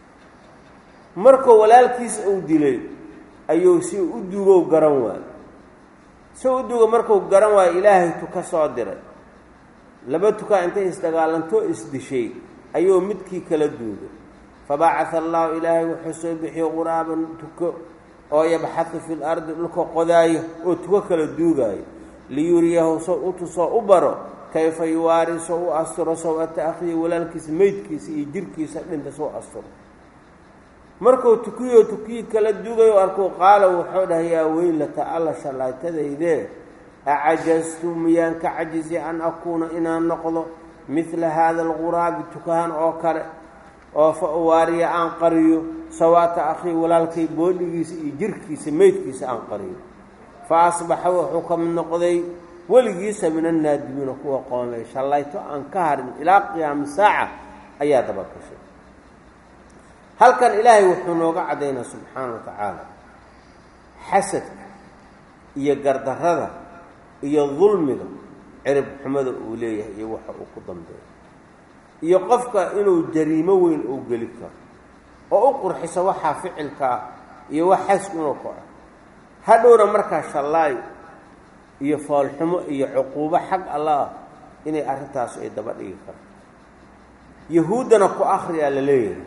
markuu walaalkiis uu dilay ayuu si u duugow garan waay si u duugo markuu garan waayo ilaahay tu ka soo diray laba tukaa intay isdagaalantoo isdishay ayuu midkii kala duugay fabacatha allahu ilaahay wuxuu soo bixiyey quraaban tuko oo yabxathu fi lardi dhulka qodaayo oo tuko kala duugaayo liyuriyahu soo u tusoo u baro kayfa yuwaari soo u asturo sawata akhihi walaalkiisa meydkiisa iyo jirkiisa dhinta soo asturo markuu tukiyo tukii kala duugayo arkuu qaala wuxuu dhahay yaa weylata alla shallaaytadaydee acajaztu miyaan ka cajizi an akuuna inaan noqdo midla haada alquraabi tukahan oo kale oo fa uwaariya aan qariyo sawaata akhii walaalkay boodhigiisa iyo jirkiisa meydkiisa aan qariyo fa asbaxa wuxuu ka mid noqday weligiisa min annaadimiina kuwa qoomay shallayto aan ka harin ilaa qiyaami saaca ayaa daba gashay halkan ilaahay wuxuu nooga caddaynaa subxaana wa tacaala xasadka iyo gardarrada iyo dulmiga cirib xumada uu leeyahay iyo waxa uu ku dambeeyo iyo qofka inuu jariimo weyn uu geli karo oo u qurxiso waxaa ficilkaa iyo wax xasku inuu kaco hadhowna markaa shallaay iyo foolxumo iyo cuquubo xag allah inay arrintaas ay daba dhigi karto yahuuddana ku akhriyaa la leeyahay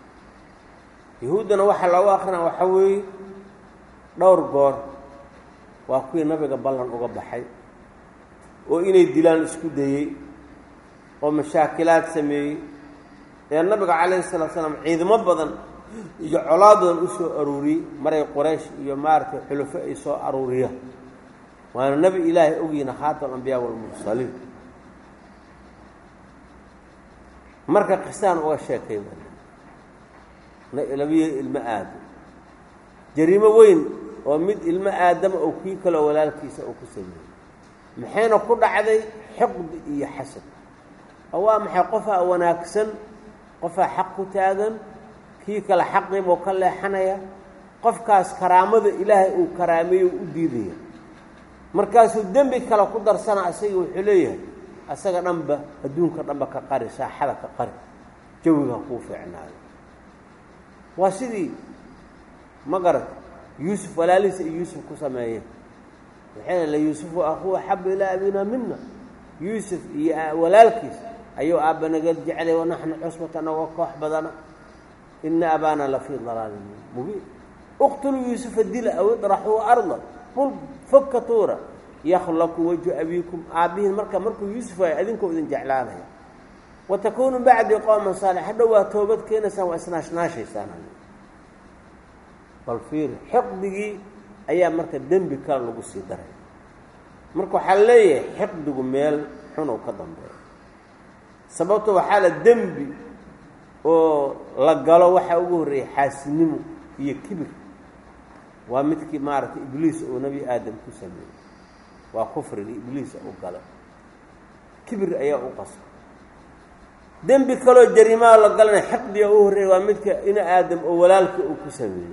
yahuuddana waxaa loogu akrinaa waxaa weeye dhowr goor waa kuwii nabiga ballan uga baxay oo inay dilaan isku dayey oo mashaakilaad sameeyey ee nabiga calayhi salatu salaam ciidamo badan iyo colaad badan u soo aruuriyey maray quraysh iyo maaragtay xulufo ay soo aruuriyaan waana nebi ilaahay ogyiina khaatam ambiyaa walmursaliin marka qisaan uga sheekay labiyo ilmo aadam jariimo weyn oo mid ilmo aadama oo kii kaloo walaalkiisa uu ku sameeyey maxayna ku dhacday xiqdi iyo xasad oo waa maxay qofaa wanaagsan qofaa xaq ku taagan kii kale xaqiibuu ka leexanaya qofkaas karaamada ilaahay uu karaameeyo u diidaya markaasuu dembi kale ku darsana asaga wuxuu leeyahay asaga dhanba adduunka dhanba ka qari saaxada ka qari jawiga kuu fiicnaayo waa sidii ma garat yuusuf walaalihiisa iyo yuusuf ku sameeyeen waxayna la yuusufu akhuhu axabu ilaa abina mina yuusuf iyo walaalkiis ayuu aabba naga jecelay wanaxnu cusbatan oo koox badana ina abaana la fii dalaalin mubiin uqtuluu yuusufa dila aw idraxuu arda qul fakka tuura yakhlaqu wajhu abiikum aabbihiin marka markuu yuusuf ay adinkoo idin jeclaanaya watakuunu bacdii qowman saalix hadhow waa toobad keenaysaan waa isnaashnaashaysaan bal fiir xiqdigii ayaa marka dembi kale lagu sii daray marka waxaa leeyahay xiqdigu meel xun oo ka dambeeyo sababto waxaa la dembi oo la galo waxaa ugu horreeyay xaasinimo iyo kibir waa midkii maaragtay ibliis oo nebi aadam ku sameeyey waa kufriga ibliis u galay kibir ayaa u qasay dembi kaloo jariimaa la galana xiqdiga u horreeyay waa midka ina aadam oo walaalka uu ku sameeyey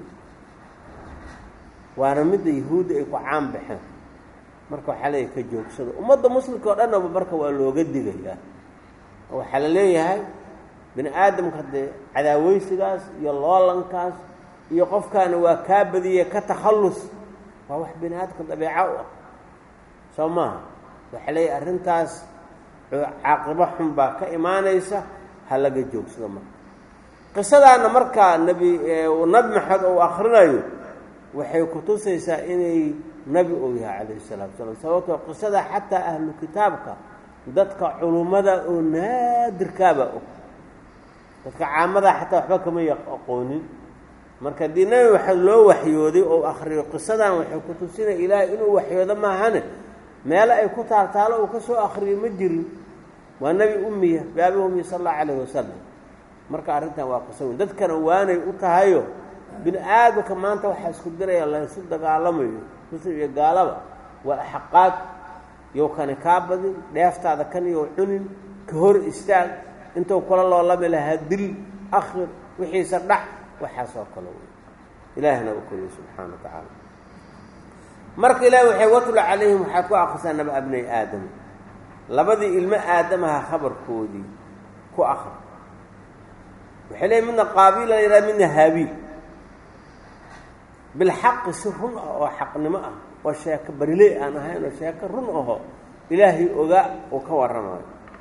waana midda yahuudda ay ku caan baxeen marka waxaa leeyahay ka joogsada ummadda muslimka oo dhanaba marka waa looga digayaa oo waxaa la leeyahay bini aadamka dee cadaaweysigaas iyo loolankaas iyo qofkaana waa kaa badiyey ka takhallus waa wax bini aadamka dabeeca u ah soo maaha waxaa leeyahay arrintaas caaqibo xun baa ka imaanaysa ha laga joogsado marka qisadaana markaa nebi nabi maxamed uu akrinayo waxay ku tusaysaa inay nebi uu yahay calayhi salaatu salaam sababtoo qisada xataa ahlu kitaabka dadka culummada oo naadirkaaba og dadka caamada xataa waxba kama aqoonin marka haddii nebi maxamed loo waxyooday oo akhriyo qisadan waxay ku tusinaya ilaahay inuu waxyoodo maahane meelo ay ku taaltaalo uu ka soo akhriyo ma jirin waa nebi ummiya baabi ummiya sala allahu calayhi wasalam marka arrintan waa qiso weyn dadkana waanay u tahayo bini aadamka maanta waxaa isku diraya la isu dagaalamayo muslim iyo gaalaba waa axaqaad yow kani kaa badin dheeftaada kan iyo cunin ka hor istaag intuu kula loolami lahaa dil akhir wixiisa dhac waxaas oo kale wey ilaahina u koriyo subxaana wa tacaala marka ilaahi waxay watlu calayhim waxaad ku akhrisaa naba abnay aadam labadii ilmo aadamaha khabarkoodii ku akhri waxay leeyihin midna qaabiil la yidhaha midna haabiil bilxaqi si run ah oo xaqnimo ah oo sheeko bariley aan ahayn oo sheeko run aho ilaahay ogaa uu ka warramayo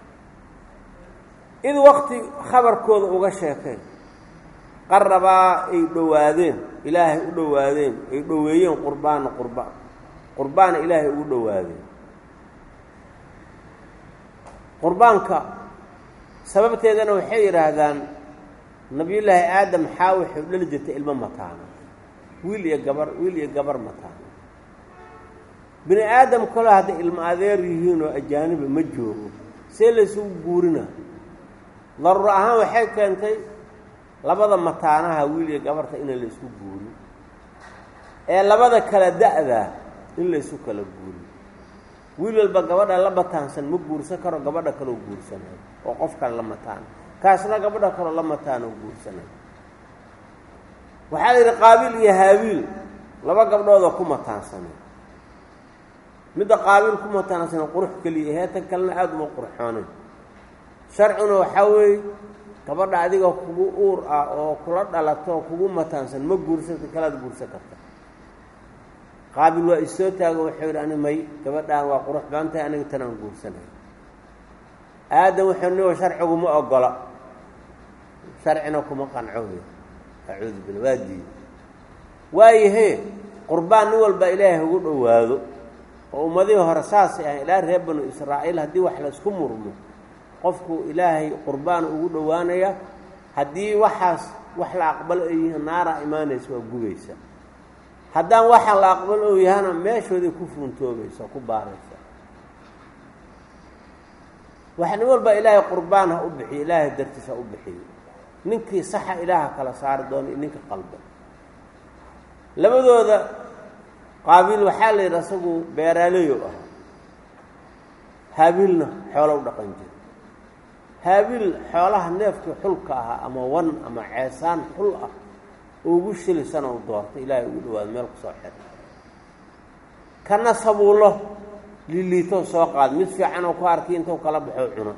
id waqti khabarkooda uga sheekeen qarabaa ay dhowaadeen ilaahay u dhowaadeen ay dhoweeyeen qurbaana qurbaan qurbaana ilaahay ugu dhowaadeen qurbaanka sababteedana waxay yidhaahdaan nabiyullaahi aadam xaa waxay u dhali jirtay ilmo mataana wiil iyo gabar wiil iyo gabar mataana bini aadam kale hadday ilmo adeer yihiin oo ajaaniba ma joogo see laysugu guurina daruuro ahaan waxay keentay labada mataanaha wiil iyo gabarta inaan la isku guurin ee labada kala da'daa in la isu kala guuriyo wiil walba gabadha la mataansan ma guursan karo gabadha kaloo guursanayo oo qof kale la mataana kaasna gabadha kaloo la mataano guursanayo waxaa la yidhi qaabiil iyo haabiil laba gabdhoodoo ku mataansanay midda qaabiil ku mataansanay qurux keliya ahee tan kalena aada uma qurxoonayn sharcuna waxaa weeye gabadha adiga kugu uur ah oo kula dhalato oo kugu mataansan ma guursanta kalaad guursan karta qaabil waa isoo taago wuxuu yidhi ani may gabadhaan waa qurux baan tahay aniga tanaan guursanay aadam wuxuu nigo sharcigu ma ogola sharcina kuma qanco wey acuudu billah waa diiday waayahee qurbaan nin walba ilaahay ugu dhowaado oo ummadihii hore saasay ahayn ilaa reer banu israa'iil haddii wax laysku murmo qofku ilaahay qurbaan ugu dhowaanaya haddii waxaas wax la aqbalo ay yihiin naara imaanaysa waa gubaysa haddaan waxa la aqbalo oo yahana meeshooday ku fuuntoobaysa ku baaraysa waxa nin walba ilaahay qurbaan ha u bixiyo ilaahay dartiisa ha u bixiyo ninkii saxa ilaaha kala saari doono iyo ninka qalba labadooda qaabiil waxaa la yidhi asagu beeraaleyo ah haabiilna xoolo u dhaqan jira haabiil xoolaha neefkii xulka ahaa ama wan ama ceesaan xul ah ugu shilisana u doortay ilaahay ugu dhawaado meel ku soo xir kana sabuulo liliito soo qaad mid fiican oo ku arkay intuu kala baxo cuno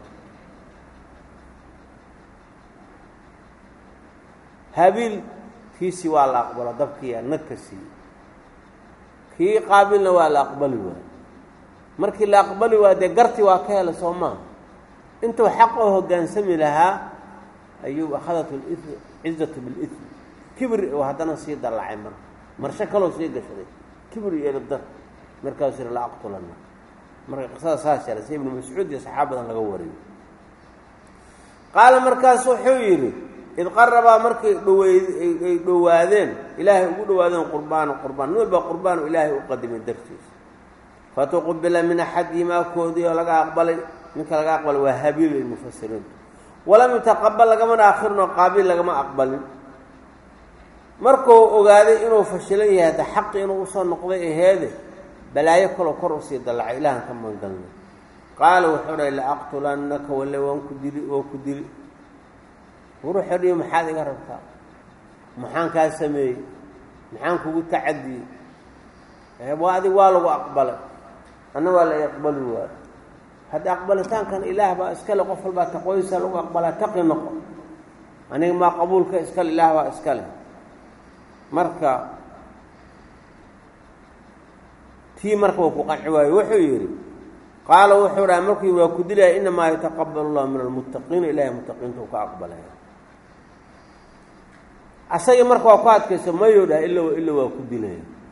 haabiil kiisi waa la aqbalo dabkiiyaa nagka siiye kii qaabilna waa la aqbali waayo markii la aqbali waayo dee garti waa ka hela soo maaha intuu xaq oo hoggaansami lahaa ayuu akhadat litm cizatu bilitm kibri oo haddana sii dallacay marka marsho kaloo sii gashaday kibri iyo labdar markaasuu yidhi la aqtulana marka qisada saas yara si ibnu mascuud iyo saxaabadan laga wariyo qaala markaasu wuxuu yidhi id qarabaa markay dhoweey ay dhowaadeen ilaahay ugu dhowaadeen qurbaano qurbaan nin walba qurbaanu ilaahay u qadimay dartiisa فتقبل من أحدهما كودي ولقى أقبل منك لقى أقبل وهابيل المفسرين ولم يتقبل لقى من آخرنا قابل لقى ما أقبل مركو أقادي إنه فشلي هذا حق إنه وصل نقضي هذا بلا يكل كرسي دلع إله كم من قلنا قالوا وحنا لأقتلنك ولا وانكدري وكدري وروح اليوم حاذي قربتها محان كاسمي محان كو تعدي وهذه والو أقبل أنا ولا يقبلوا هذا أقبلتان كان إله بأسكال قفل بتقوي سلوا أقبل تقي نقل أنا ما قبول كإسكال إله وأسكال مركا في مركا وقع عواي وحيري قالوا وحورا مركي وكدلا إنما يتقبل الله من المتقين إله المتقين توقع أقبلها أسأي مركا وقعت كيس ما يودا إلا إلا وكدلا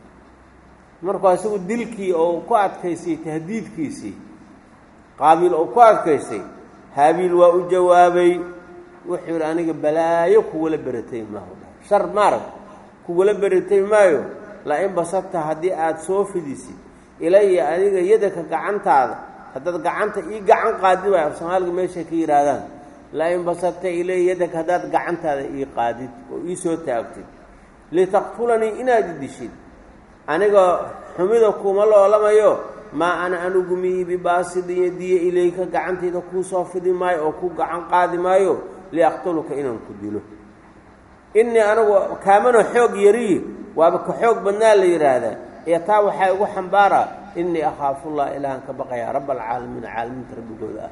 مركا أسأي دلكي أو وقعت كيسي تهديد كيسي قابل أو وقعت كيسي هابيل وجوابي وحورا أنا بلا يكو ولا برتين ما هو شر مارك كولا برتين مايو لا إن بسطت هدي آد صوفي ديسي إلي أنيق يدك قعنت هذا هداد قعنت إي قعن قادي وعب سمالك ميشا كيرادان لا إن بسطت إلي يدك هداد قعنت هذا إي قادي وإي سوى تاكتي لتقتلني إنا جدشين أنيق حميدكم الله ولما يو ما أنا أنقمي بباسد يدي إليك قعنت إذا كو صوفي دي مايو أو كو قعن قادي مايو ليقتلك إنا نكدله إني أنا كامنو حوق يريه وابك حوق بنال يرادا يتاو حيقو حنبارا إني أخاف الله إلهان كبقى يا رب العالمين عالمين تربقوا ذا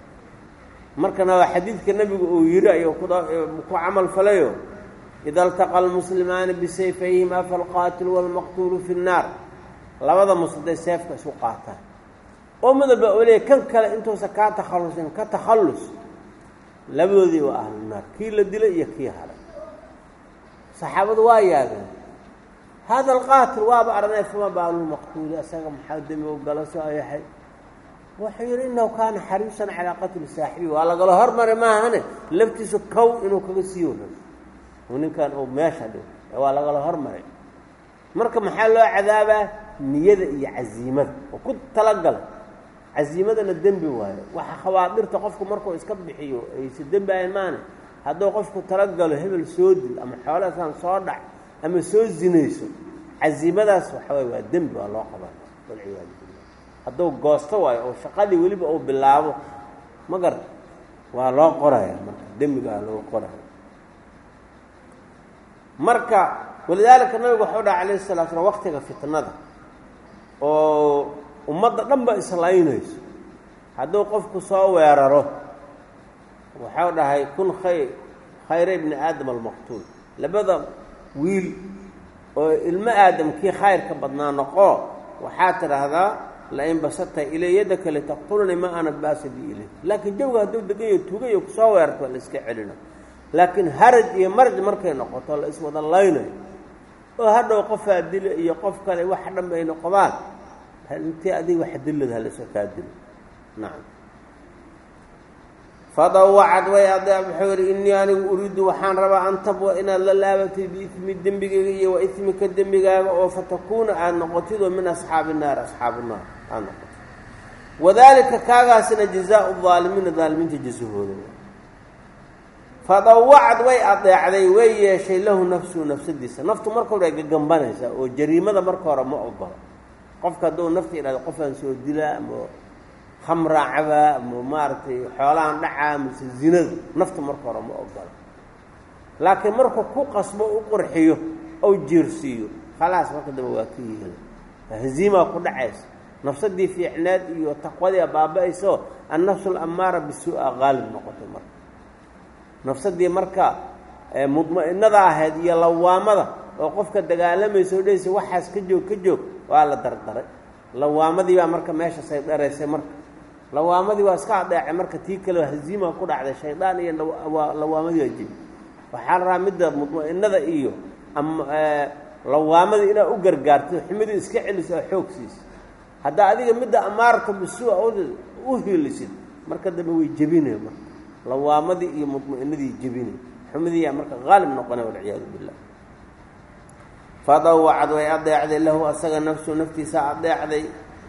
مركنا وحديث النبي يرى وكو عمل فليو إذا التقى المسلمان بسيفيهما فالقاتل والمقتول في النار لماذا مصدق سيفك سوقاتا وماذا بقولي كان كلا انتو سكا تخلص كتخلص لبذي وأهل النار كي لدي يكي هذا صحابة واياغا هذا القاتل وابا أرنا فما بال المقتول أساق محدمي وقلسوا أي حي وحير إنه كان حريصا على قتل ساحبه وقال قال هرمر ما هنا لفتسوا كو إنه كغسيون ونين كان أو ماشهد وقال قال هرمر مركب محله عذابه نيذ عزيمة وكنت تلقل عزيمة أن الدم بواي وحخواطر تقفكم مركب إسكب بحيو يسدم بأيمانه هذا قفكم تلقلوا هبل سود أما حوالي كان صادع أما سود زينيسو عزيمة داس وحوي والدم والله قبل والعياذ بالله هذا قاستوا أو شقادي ولي أو بالله ما قرر والله قرأ الدم قالوا قرأ مركا ولذلك النبي حوله عليه الصلاة والسلام وقتها فتنة oo umada dhanba islaayinayso hadoo qofku soo weeraro waxa dhahay kun khayr khayr ibn aadam al-maqtul labada wiil oo ilma aadam ki khayr ka badnaa noqo waxa tiraahdaa la in basata ilay yadaka la taqtulni ma ana baasidi ilay laakin jawga haduu degayo tuugayo ku soo weerarto la iska celina laakin haraj iyo marj markay noqoto la iswada laaynayo oo hadhow qof adil iyo qof kale wax dhan bay noqdaan intii adiga wax dilada la soo kaadil naam fadawad wa yada bihur inni ani uridu waxaan rabaa an tabwa ina la laabatay bi ismi dambigayga iyo wa ismika dambigaaga oo fatakuna aan noqotido min ashaabin naar ashaabun naar ana wadalika kaagaasina jazaa'u dhalimin dhalimin jazaa'uhum fadawad way adeecday way yeeshay lahu nafsu nafsadiisa naftu markuu ay gambanaysa oo jariimada markuu hore ma ogolo qofka doo nafti ila qofan soo dilaa ama khamra aba ama maartay xoolaan dhaca ama zinada naftu markuu hore ma ogolo laakiin markuu ku qasbo u qurxiyo oo jiirsiyo khalaas marka daba waa kiyeen haziima ku dhacaysa nafsadii fiicnaad iyo taqwada baabaayso an-nafsul amara bisu'a ghalib noqoto marka nafsadii marka mudmainada ahayd iyo lawaamada oo qofka dagaalamayso dheesay waxaas ka joog ka joog waa la dardaray lawaamadii baa marka meesha say dhareysay marka lawaamadii waa iska dhaacay marka tii kale haziima ku dhacday shaydaan iyo lawaamadii jib waxa la raamida mudmainada iyo lawaamadii ina u gargaarto ximid iska celiso xoogsiis hada adiga midda amaarta bisuu u hiilisid marka daba way jabinay marka lawaamadii iyo mudmainadii jabinay xumadiya marka gaalib noqonay wal ciyaad billah fadawad way adeecday lahu asaga nafsu naftiisa adeecday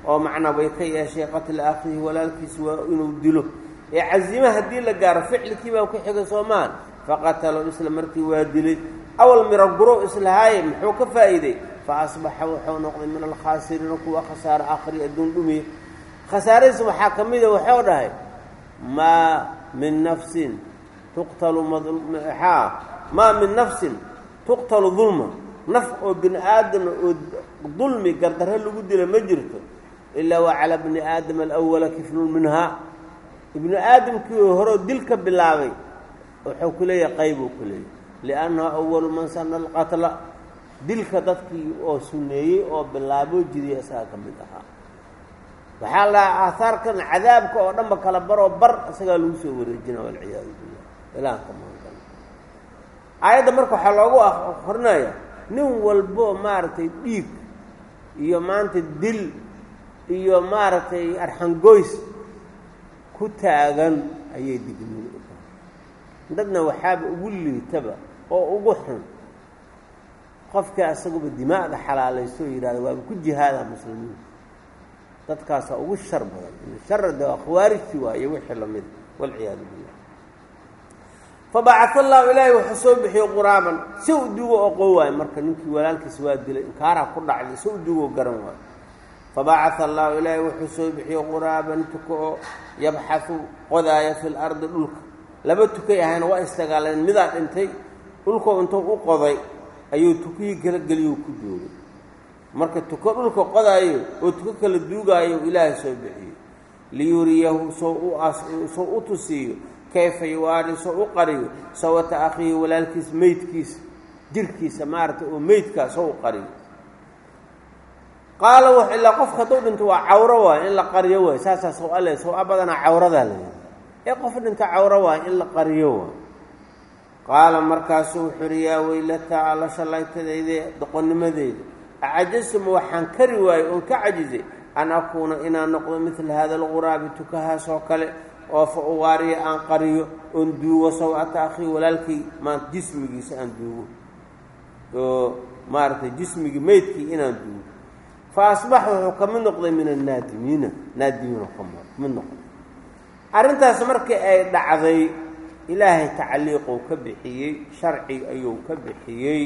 oo macnaa way ka yeeshay qatla akhihi walaalkiis waa inuu dilo ee cazima haddii la gaaro ficilkii baa ku xigay soomaan faqatalo isla markii waa dilay awal miro guro islahaaye muxuu ka faa'iiday fa asbaxa wuxuu noqday min alkhaasiriina kuwa khasaare aakhiri adduun dhumiya khasaaradiisa waxaa ka mida waxuu dhahay maa min nafsin tuqtalu maa maa min nafsin tuqtalu dulma naf oo bini aadama oo dulmi gardarre lagu dila ma jirto ilaa wa calaa bni aadama alawala kiflun minhaa ibnu aadamkii horeo dil ka bilaabay wuxuu ku leeyahay qaybuu ku leeyahay liannahu awalu man sanna alqatla dilka dadkii oo sunneeyey oo bilaaboo jiriya isagaa ka mid ahaa waxaa la dhahaa aahaarkan cadaabka oo dhanba kala baroo bar isagaa lagu soo wareejina walciyaadu billah ilahan ka maankan aayadda marka waxaa loogu akrinaya nin walbo maaragtay dhiig iyo maanta dil iyo maaragtay arxangoys ku taagan ayay digniin u tahay dadna waxaaba ugu liitaba oo ugu xun qofka asaguba dimaa'da xalaalaysto yidhahda waaba ku jihaada muslimiin dadkaasaa ugu shar badan sharada waa khawaarijti waayo wixii lamid walciyaadu billah fabacaa allahu ilaahay wuxuu soo bixiyey quraaban si u dugo oqon waayo marka ninkii walaalkiis waa dilay inkaaraa ku dhacday si u dugo garan waayo fabacaa allahu ilaahay wuxuu soo bixiyey quraaban tuko oo yabxahu qodaaya fi lardi dhulka laba tukay ahayna waa istagaaleen midaa dhintay dhulkoo intuu u qoday ayuu tukihii kala geliyou ku joogay marka tuko dhulka qodaayo oo tuko kala duugaayo ilaahay soo bixiyey liyuriyahu soo u soo u tusiiyo kayfa yuwaari soo u qariyo sawata akhihi walaalkiis meydkiisa jirkiisa maaragtay oo meydkaa soo u qariyo qaala wax ilaa qofka hadduu dhinto waa cawro waayo in la qariyo waayo saasaa soo ale soo abadanaa cawradaa leeyahay ee qof dhinta cawro waayo in la qariyo waayo qaala markaasuu wuxuu uhi yaa weylataa alla shallaytadayde doqonnimadeyda acajasuma waxaan kari waayo oon ka cajizay an akuuna inaan noqdo midla hada alquraabi tukahaasoo kale oo fa uwaariya aan qariyo oon duugo sawcata akhii walaalkii maanta jismigiisa aan duugo oo maaragtay jismigii meydkii inaan duugo fa asbax wuxuu ka mid noqday min annaadimiina naadimiina kamid noqday arrintaas markii ay dhacday ilaahay tacliiquu ka bixiyey sharci ayuu ka bixiyey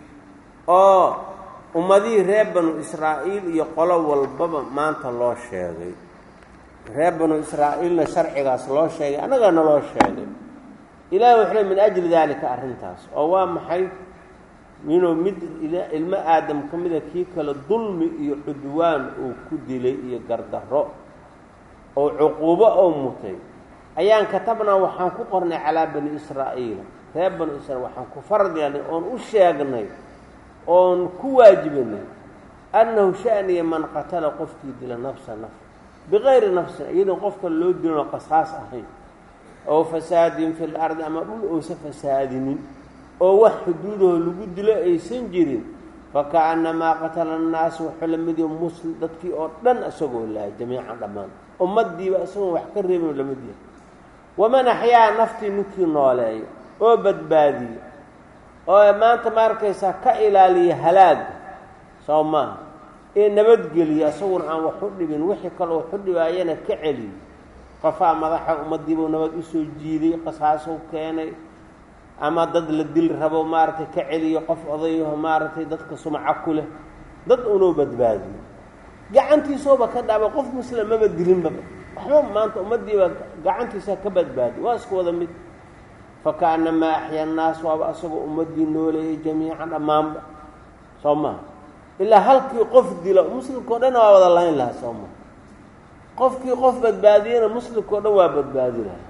oo ummadihii reer banu israa'iil iyo qolo walbaba maanta loo sheegay reer banu israa'iilna sharcigaas loo sheegay annagana loo sheegay ilaahay wuxuu le min ajli daalika arrintaas oo waa maxay inuu mid ilmo aadam ka mida kii kale dulmi iyo cudwaan uu ku dilay iyo gardarro oo cuquubo oo mutay ayaan katabnaa waxaan ku qornay calaa bani israa'iila reer banu israiil waxaan ku fardiyanay oon u sheegnay oon ku waajibinay annahu sha'niya man qatala qofkii dila nafsa naf bikayri nafsin iyadoon qofka loo dilino qasaas ahayn oo fasaadin fi lardi ama dhul uusa fasaadinin oo wax xuduudahoo lagu dilo aysan jirin faka'annamaa qatala annaas wuxuu la mid yahay muslim dadkii oo dhan isagoo lahay jamiican dhammaan ummaddiiba isagoon wax ka reebin la mid yahay waman axyaa naftii ninkii nooleeya oo badbaadiya oo maanta ma arkaysaa ka ilaaliya halaaga soo maaha ee nabadgeliya isaguna aan wax u dhibin wixii kale oo waxu dhibaayana ka celiyo qofaa madaxa ummaddiibuu nabad u soo jiiday qasaasuu keenay ama dad la dil rabo maaragtay ka celiyo qof odayaho maaragtay dadka sumco ku leh dad unoo badbaadiyo gacantiisooba ka dhaaba qof muslim maba dilinbaba waxba maanta ummaddiiba gacantiisa ka badbaadiy waa isku wada mid faka'annamaa axya annaas waaba asagoo ummaddii nooleeyay jamiican dhammaanba soo maha ilaa halkii qof dila muslimkao dhan waa wada layn lahaa soo maha qofkii qof badbaadiyana muslimkao dhan waa badbaadi lahaa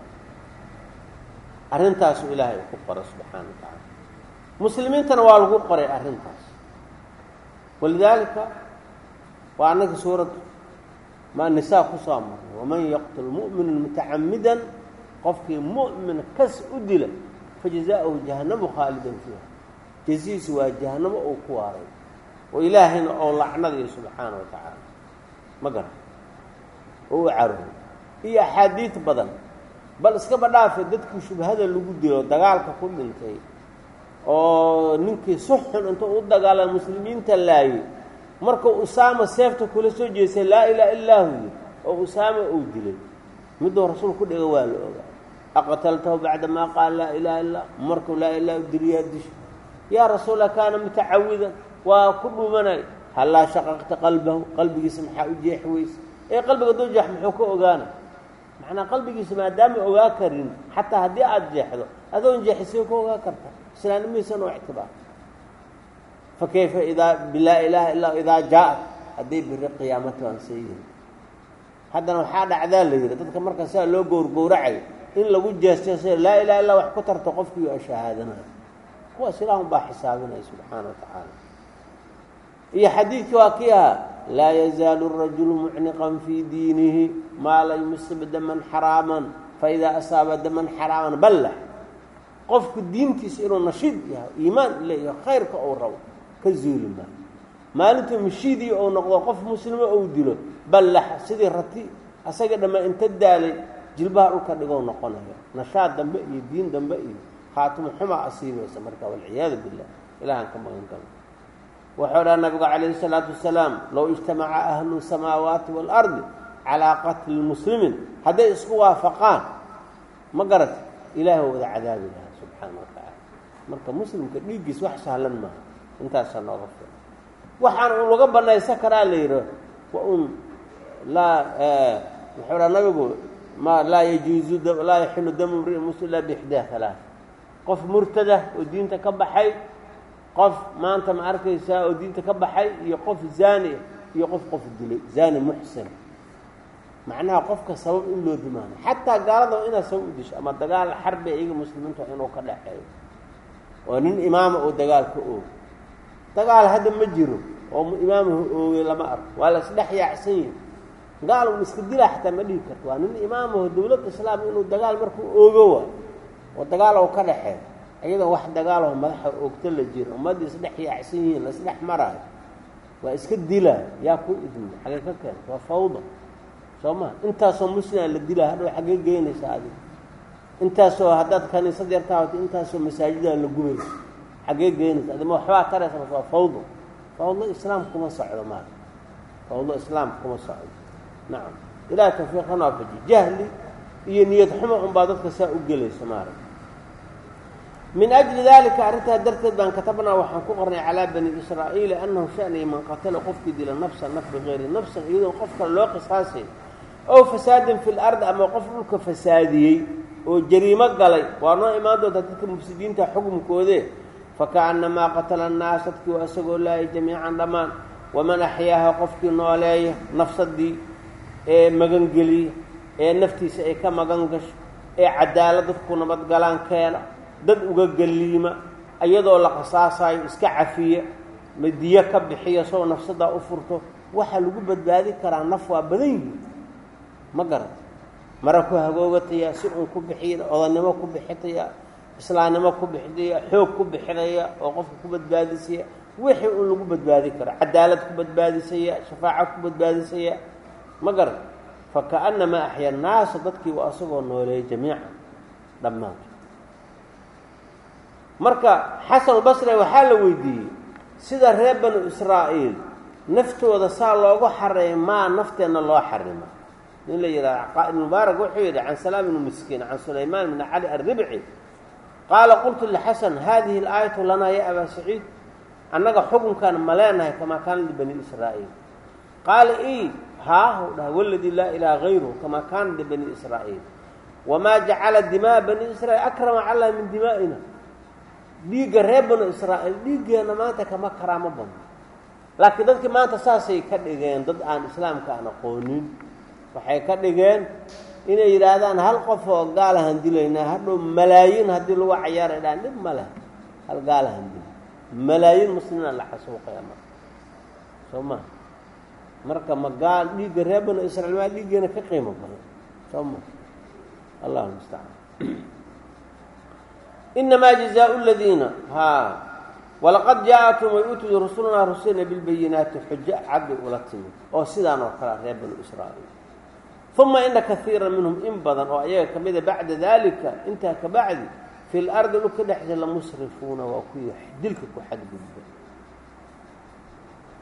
arrintaasuu ilaahay ku qoray subxaana wa tacaala muslimiintana waa lagu qoray arrintaas walidaalika waa annaga suurad maa nisaa ku soo marnay waman yaqtul mu'minan mutacammidan qofkii mu'min kas u dila fajazaa'uhu jahannamu khaalidan fiiha jaziisu waa jahannamo uu ku waaray oo ilaahayna oo lacnadiyo subxaana wa tacaala ma garan oo u carooy iyo axaadiid badan bal iskaba dhaafe dadkii shubhada lagu dilo dagaalka ku dhintay oo ninkii si xun intuu u dagaalama muslimiinta laayay markuu usaama seefta kula soo jeesay laa ilaaha illaa hu oo usaama uu dilay miduu rasuulku ku dhiga waa la ogaa aqtaltahu bacda maa qaala laa ilaaha illaa markuu laa ilaaha diriyaa dish yaa rasuula kaana mutacawidan waa ku dhuumanay hallaa shaqaqta qalbahu qalbigiisa maxaa u jeex weyse ee qalbiga duu jeex muxuu ka ogaana macnaa qalbigiisa maadaama ogaa karin xataa haddii aada jeexdo adoon jeexisay ka ogaa karta islaanimihiisan oo ictibaar fa kayfa idaa bilaa ilaaha illaa idaa jaa-at hadday biri qiyaamata aan seeyihin haddana waxaa dhacdaa la yidhi dadka marka sidaa loo gowrgowracayo in lagu jeesteeso laa ilaha illaa wax ku tarto qofkii oo shahaadanayo kuwaas ilaahun baa xisaabinaya subxaana wa tacaala iyo xadiidkii waa kii ahaa laa yazaalu rajulu mucniqan fii diinihi maa lam yusib daman xaraaman faidaa asaaba daman xaraaman ballax qofku diintiisa inuu nashiid yahay iimaan leeyaho khayrka uu rabo ka zuuli maa maalintuu mashiidii ou noqdo qof muslimo ou dilo ballax sidii rati asaga dhammaa inta daalay jilbaha dhulka dhigou noqonayo nashaad dambe iyo diin dambe iyo khaatimo xumaa asiibaysa marka walciyaadu billah ilaahan ka magan galo wuxuu dhaha nabigu calayhi salaatu wasalaam low ijtamaca ahlu samaawaati waalardi calaa qatli muslimiin hadday isku waafaqaan ma garata ilaahi waa wada cadaabi lahaa subxaana wa tacaala marka muslimka dhiiggiis wax sahlan maaha intaasaa nooga fila waxaan un laga banaysan karaa la yidhi wa un laa wuxuu dhaha nabigu ma laa yajuuzu laa yaxilu damu mri'in muslim ilaa biixdaa halaaa qof murtada oo diinta ka baxay qof maanta ma arkaysaa oo diinta ka baxay iyo qof zaani iyo qof qof dilay zaani muxsin macnaha qofka sabab in loo dimaano xataa gaalada inaad sabab u disho ama dagaal xarbi iyaga muslimiinta inuu ka dhexeeyo oo nin imaama oo dagaal ka oogo dagaal hadda ma jiro oo imaamahu oogay lama arko waa la isdhex yaacsan yihi gaal un iska dilaa xataa ma dhihi karto waa nin imaamaho dawlad islaam inuu dagaal markuu oogo waa oo dagaal oo ka dhexeeyo iyadoo wax dagaalaho madaxa oogto la jiro ummaddii isdhex yaacsan yihiin la isdhex maraayo waa iska dilaa yaa ku idmi xagee ka keenta waa fawda soo maa intaasoo muslima la dilaa hadhow xaggee geynaysaa adiga intaasoo haddaad kaniisad yartaa wato intaasoo masaajidaa la gubayso xaggee geynaysa adima waxbaa taraysa mase waa fawdo fawdo islaam kuma socdo maala fawdo islaam kuma socdo nacam ilaah tawfiiqan waafaji jahli iyo niyad xumo unbaa dadka saa u gelaysa maala min ajli dalika arrintaa darteed baan katabnaa waxaan ku qornay calaa bani israa'iil annahu shaniya man qatala qofkii dila nafsan naf bigayri nafsan iyadoo qof kale loo qisaasay ow fasaadin fi lardi ama qof dhulka fasaadiyey oo jariimo galay waa noo imaan doontaa dadka mufsidiinta xukumkoodee fakaannamaa qatala annaas dadkii waa isagoo laayay jamiican dhammaan waman axyaaha qofkii nooleeya nafsadii ee magangeliya ee naftiisa ay ka magan gasho ee cadaalad dadku nabadgalaan keena dad uga galiima iyadoo la qasaasayo iska cafiya madiyo ka bixiya soo nafsadaa u furto waxaa lagu badbaadi karaa naf waa badan yihiin ma garan mara ku hagoogatayaa si uun ku bixiya odannimo ku bixitaya islaamnimo ku bixinaya xoog ku bixinaya oo qofka ku badbaadisaya wixii uun lagu badbaadi karo cadaalad ku badbaadisaya shafaaco ku badbaadisaya ma garan fakaannamaa axya naasa dadkii waa asagoo nooleeyay jamiican dhammaan marka xasanulbasri waxaa la weydiiyey sida reer banu israa'iil naftooda saa loogu xareeyay maa nafteenna loo xarima nin la yidhaha caqaa ibn mubaarak wuxuu yidhi can salaam ibnu miskiin can sulaymaan bni cali arribci qaala qultu lixasan haadihi alaayatu lanaa ya abaa saciid annaga xukunkan ma leenahay kamaa kaana libani israa'iil qaala i haahu dhaha waladii laa ilaaha hayruhu kamaa kaana libani israa'iil wamaa jacala dimaa bani israa'iil akrama calaa min dimaa'ina dhiigga reer banu israa'iil dhiiggeenna maanta kama karaamo badno laakiin dadkii maanta saasay ka dhigeen dad aan islaamka aan aqoonin waxay ka dhigeen inay yidhaahdaan hal qof oo gaalahan dilaynaa hadhow malaayiin haddii lagu cayaaray dhaan dhib ma leh hal gaalahan dila malaayiin muslimiina la xasuuqaya marka soo maa marka ma gaal dhiigga reer banu israiil maa dhiiggeena ka qiimo badan soo ma allahu mustacaan inamaa jazaau ladiina haa walaqad jaa-atum way u tidi rusulunaa rusulna bilbayinaati xujo caddi ula timid oo sidaan oo kale reer banu israa'iil uma ina kaiira minhum in badan oo ayaga ka mida bacda daalika intaa ka bacdi fi lardi dhulka dhexda lamusrifuuna waa kuwii dilka ku xadgudba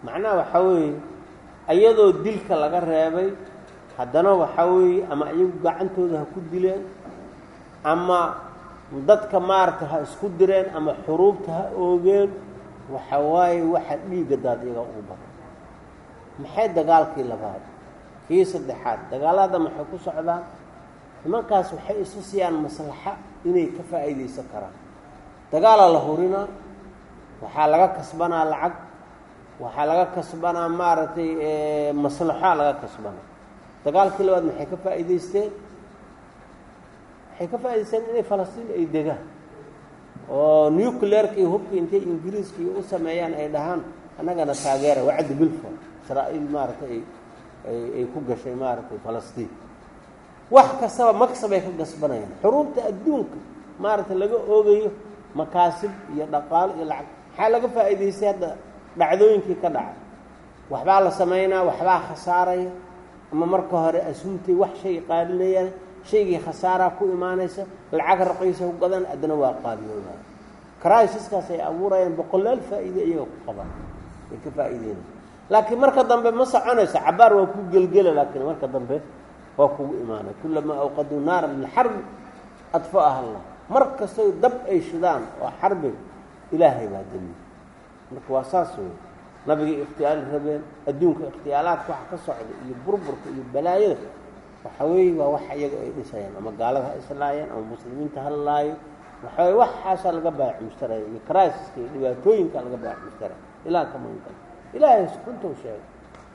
macnaha waxaa weeye iyadoo dilka laga reebay haddana waxaa weeye ama iyagu gacantooda ha ku dileen ama dadka maaragtay ha isku direen ama xuruubta ha oogeen waxa waaye waxa dhiigga daad iyaga ugu badan. maxay dagaalkii labaad kii saddexaad dagaalada maxay ku socdaan nimankaas waxay isu siiyaan maslaxa inay ka faa'iideysan karaan. dagaala la hurinaa waxaa laga kasbanaa lacag waxaa laga kasbanaa maaragtay maslaxa laga kasbanaa. dagaalkii labaad maxay ka faa'iideysteen waxay ka faa'iideysteen inay Falastiin ay degaan oo nuclearka iyo hubka intay Ingiriiska u sameeyaan ay dhahaan annagana taageera wacd bilfo Israa'iil maaragtay ay ay ku gashay maaragtay Falastiin wax kastaba maksab ay ka gasbanayaan. xuruubta adduunka maaragtay laga oogayo makaasib iyo dhaqaale iyo lacag maxaa laga faa'iideystay hadda dhacdooyinkii ka dhacay waxbaa la sameynaa waxbaa khasaaraya ama marka hore ashuntay wax shay qaalinayaan shaygii khasaara ku imaanaysa lacag raqiisa u gadan adna waa qaaliyoobaa. crisis-kaas ay abuurayaan boqolaal faa'iido iyaga ku qabaan ay ka faa'iideen laakiin marka dambe ma soconayso cabaar waa ku gelgela laakiin marka dambe waa kugu imaanay kullama awqadu naar min harb adfaaha Allah markasta dab ay shidaan oo harbi ilaahay baa damiyo. marka waa saas weey nabiga ikhtiyaar rabeen adduunka ikhtiyaalaadka wax ka socda iyo burburka iyo balaayada waxa weey waa wax iyaga ay dhisayaan ama gaalada ha islaayeen ama muslimiinta ha laayo waxa weey wax xaasha laga baac mushtaray iyo crisis-ka iyo dhibaatooyinka laga baac mushtaray ilaa kama intan ilaahay subhanahu sheegay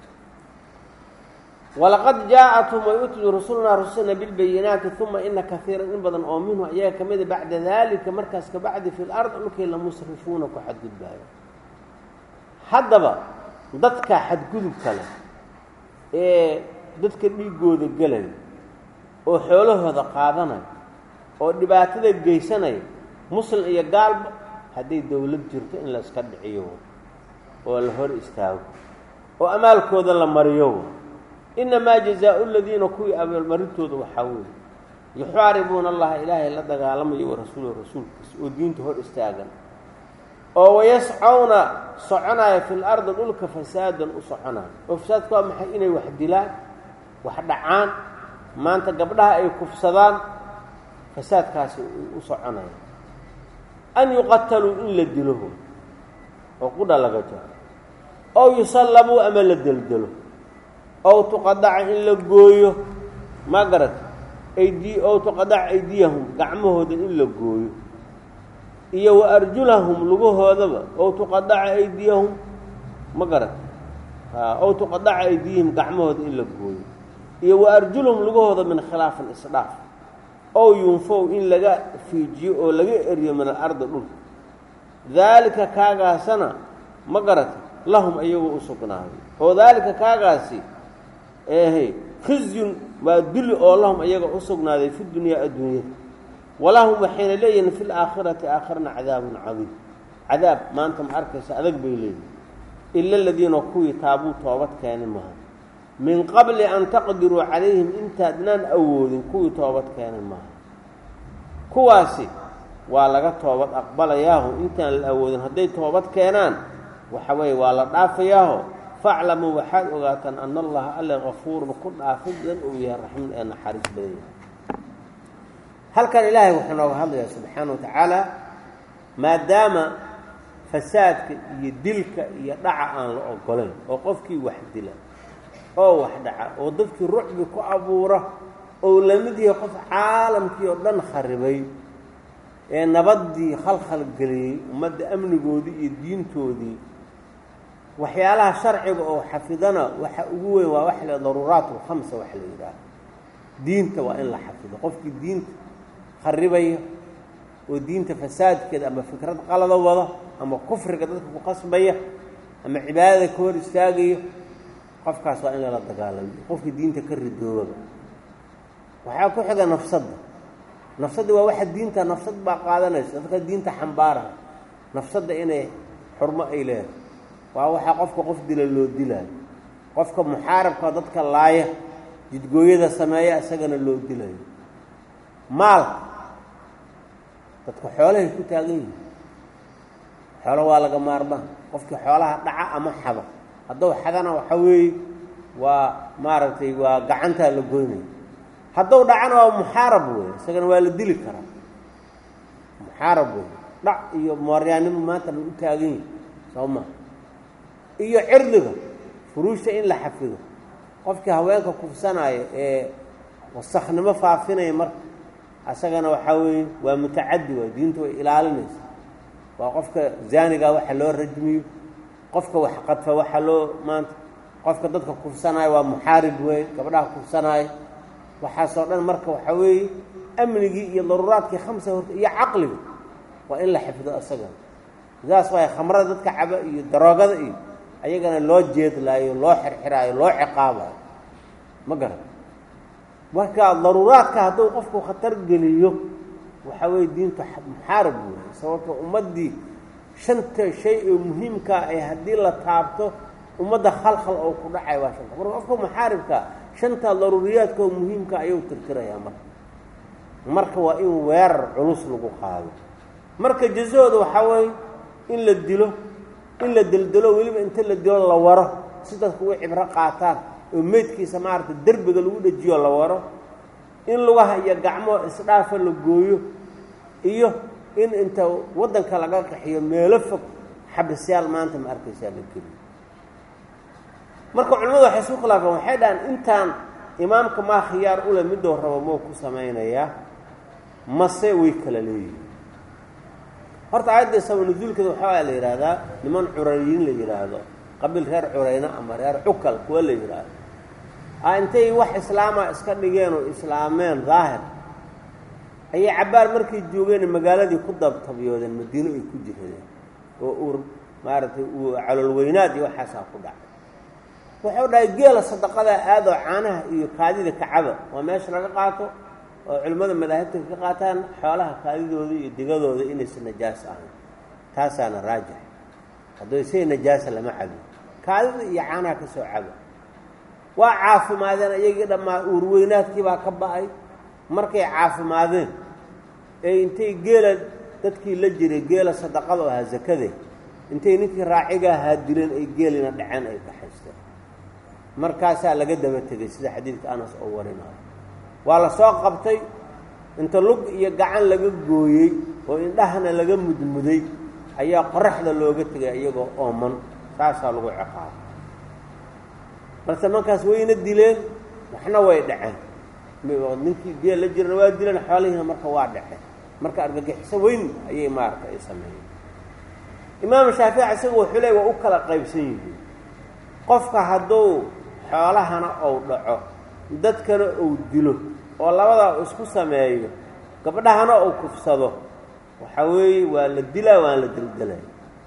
walaqad jaa'atuhum ayatu rusuluna rusulna bil bayinati thumma inna kathiran in badan oo minhu ayaga kamida bacda dhalika markaas ka bacdi fil ard ulkay la musrifuna ku xadgudbaayo. haddaba dadka xadgudubka leh ee dadka dhiigooda galay oo xoolahooda qaadanay oo dhibaatada geysanay muslim iyo gaalba haddii dawlad jirto in la iska dhiciyo oo la hor istaago oo amaalkooda la mariyo. inama jazaa'u alladheena kuwi abal marintooda waxa weeye yuharibuna Allah ilaahay la dagaalamayo wa rasuuluhu rasuulkiisa oo diinta hor istaagan oo wayas'auna soconaya fil ardi dhulka fasaadan u soconaya oo fasaadku waa maxay inay wax dilaan wax dhacaan maanta gabdhaha ay kufsadaan fasaadkaasi u soconaya an yuqatalu in la diluhu oo qudha laga jaro oo yusallabu ama la daldalo oo tuqadac in la gooyo ma garad aydi oo tuqadac aydiyahum gacmahooda in la gooyo iyo wa arjulahum lugahoodaba oo tuqadac aydiyahum ma garad ha oo tuqadac aydiyahum gacmahooda in la gooyo iyo wa arjulahum lugahooda min khilaafin isdaaf oo yunfoo in laga fiijiyo oo laga eriyo min al-ard dhulka dalika kaagaasana ma garad lahum ayagu usugnaaday oo dalika kaagaasi ee khizyun waa dil oo lahum ayaga usugnaaday fi dunya adduunyada walahum waxayna leeyihiin fil aakhirati aakhirna cadaabun cadiim cadaab maanta ma arkaysa adag bay leeyihiin illa alladheena kuwi taabu toobad keenay maaha min qabli an taqdiru calayhim intaadnaan awoodin kuwi toobad keenay maaha kuwaasi waa laga toobad aqbalayaahu intaan la awoodin hadday toobad keenaan waxa weey waa la dhaafayaaho fa'lamu waxaad ogaataan anna allaha alla ghafuurun ku dhaafidan oo yahay raxiim ee naxariis badan. halkan ilaahay wuxuu nooga hadlayaa subxaanahu wa ta'ala maadaama fasaadka iyo dilka iyo dhaca aan la ogolayn oo qofkii wax dila oo wax dhaca oo dadkii ruuxbi ku abuura oo la mid yahay qof caalamkii oo dhan kharibay ee nabadii khalkhal galiyay ummadda amnigoodii iyo diintoodii waxyaalaha sharciga oo xafidana waxa ugu weyn waa wax la daruuraatul khamsa wax la yiraahdo diinta waa in la xafido qofkii diinta kharibaya oo diinta fasaadkeeda ama fikrad qalad wada ama kufriga dadka ku qasbaya ama cibaadada ka hor istaagaya qofkaas waa in la dagaalamo qofkii diinta ka ridooba waxa ku xiga nafsada nafsada waa waxa diinta nafsad baa qaadanaysa dadka diinta xambaara nafsada inay xurmo ay leedahay waa waxa qofka qof dila loo dilay qofka muxaarabka dadka laaya jidgooyada sameeya asagana loo dilay maal dadka xoolaha ku taagan xoolo waa laga maarmaan qofka xoolaha dhaca ama xaba hadduu xadana waxa weeye waa maaragtay waa gacantaa la goynaya hadduu dhacana waa muxaarab wey isagana waa la dili karaa muxaarab wey dhac iyo mooryaannimo maanta lagu taagan yahi soo ma iyo cirdiga furuusha in la xafido qofkii haweenka kufsanaayo ee wasakhnimo faafinaya marka asagana waxaa weeye waa mutacaddi waay diinta way ilaalinaysa waa qofka zaanigaa waxa loo rajmiyo qofka wax qadfa waxa loo maanta qofka dadka kufsanaayo waa muxaarib wey gabdhaha kufsanaayo waxaasoo dhan marka waxaa weeye amnigii iyo daruuraadkii khamsa horta iyo caqliga waa in la xifdo asagana sidaas waay khamrada dadka caba iyo daroogada iyo ayagana loo jeedlaayo loo xirxiraayo loo ciqaabayo ma garan marka daruuraadka hadduu qofku khatar geliyo waxaa weeye diintu muxaarib weeye sababto ummaddii shanta shay oo muhiimkaa ee haddii la taabto ummadda khalkhal oo ku dhacay waa shanta marka qofka muxaaribka shanta daruuriyaadka oo muhiimka ayuu tirtirayaa marka marka waa in weerar culus lagu qaado marka jazooda waxaa weeye in la dilo in la deldelo weliba inta la dilo la waro si dadku u cibro qaataan oo meydkiisa maaragtay derbiga lagu dhejiyo la waro in lugaha iyo gacmo isdhaafa la gooyo iyo in inta waddanka laga qaxiyo meelo fog xabisyaal maanta ma arkaysaa la geliyo marka culimmadu waxay isku khilaafeen waxay dhahaan intaan imaamka maa khiyaar ule midoo rabo moo ku samaynayaa mase way kala leeyihin horta aayadda sabab nuzuulkeeda waxaa la yidhaahdaa niman curayyiin la yidhaahdo qabiil reer curayna ama reer cukal kuwa la yidhaahdo a intay wax islaama iska dhigeen oo islaameen daahir ayay cabbaar markay joogeen magaaladii ku dabtabyoodeen madiino ay ku jireen oo uur maaragtay uu calolweynaad iyo waxaasaa ku dhacay wuxuu dhahay geela sadaqada aadoo caanaha iyo kaadida kacaba waa meesha laga qaato oo culimmada madaahibta ka qaataan xoolaha kaadidooda iyo digadooda inaysan najaas ahayn taasaana raajix hadduu isay najaasa lama cabo kaadida iyo caanaha ka soo cabo waa caafimaadeen iyagii dhammaa uurweynaadkii baa ka ba'ay markay caafimaadeen ee intay geela dadkii la jiray geela sadaqada oo ahaa zakade intay ninkii raaciga ahaa dileen ay geelina dhaceen ay kaxaysteen markaasaa laga daba tegay sida xadiidka anas oo warinayo waa la soo qabtay inta lug iyo gacan laga gooyey oo indhahana laga mudmuday ayaa qoraxda looga tegay iyagoo ooman saasaa lagu ciqaabay balse markaas wayna dileen waxna way dhaceen ninkii geel la jirana waa dileen xoolihiina marka waa dhaceen marka argagixiso weyn ayay maaragta ay sameeyeen imaam shaafici isagu wuxuu leey waa u kala qaybsan yihiin qofka hadduu xoolahana ou dhaco dadkana uu dilo oo labadaa isku sameeyo gabdhahana uu kufsado waxaa weeye waa la dilaa waan la dildilaya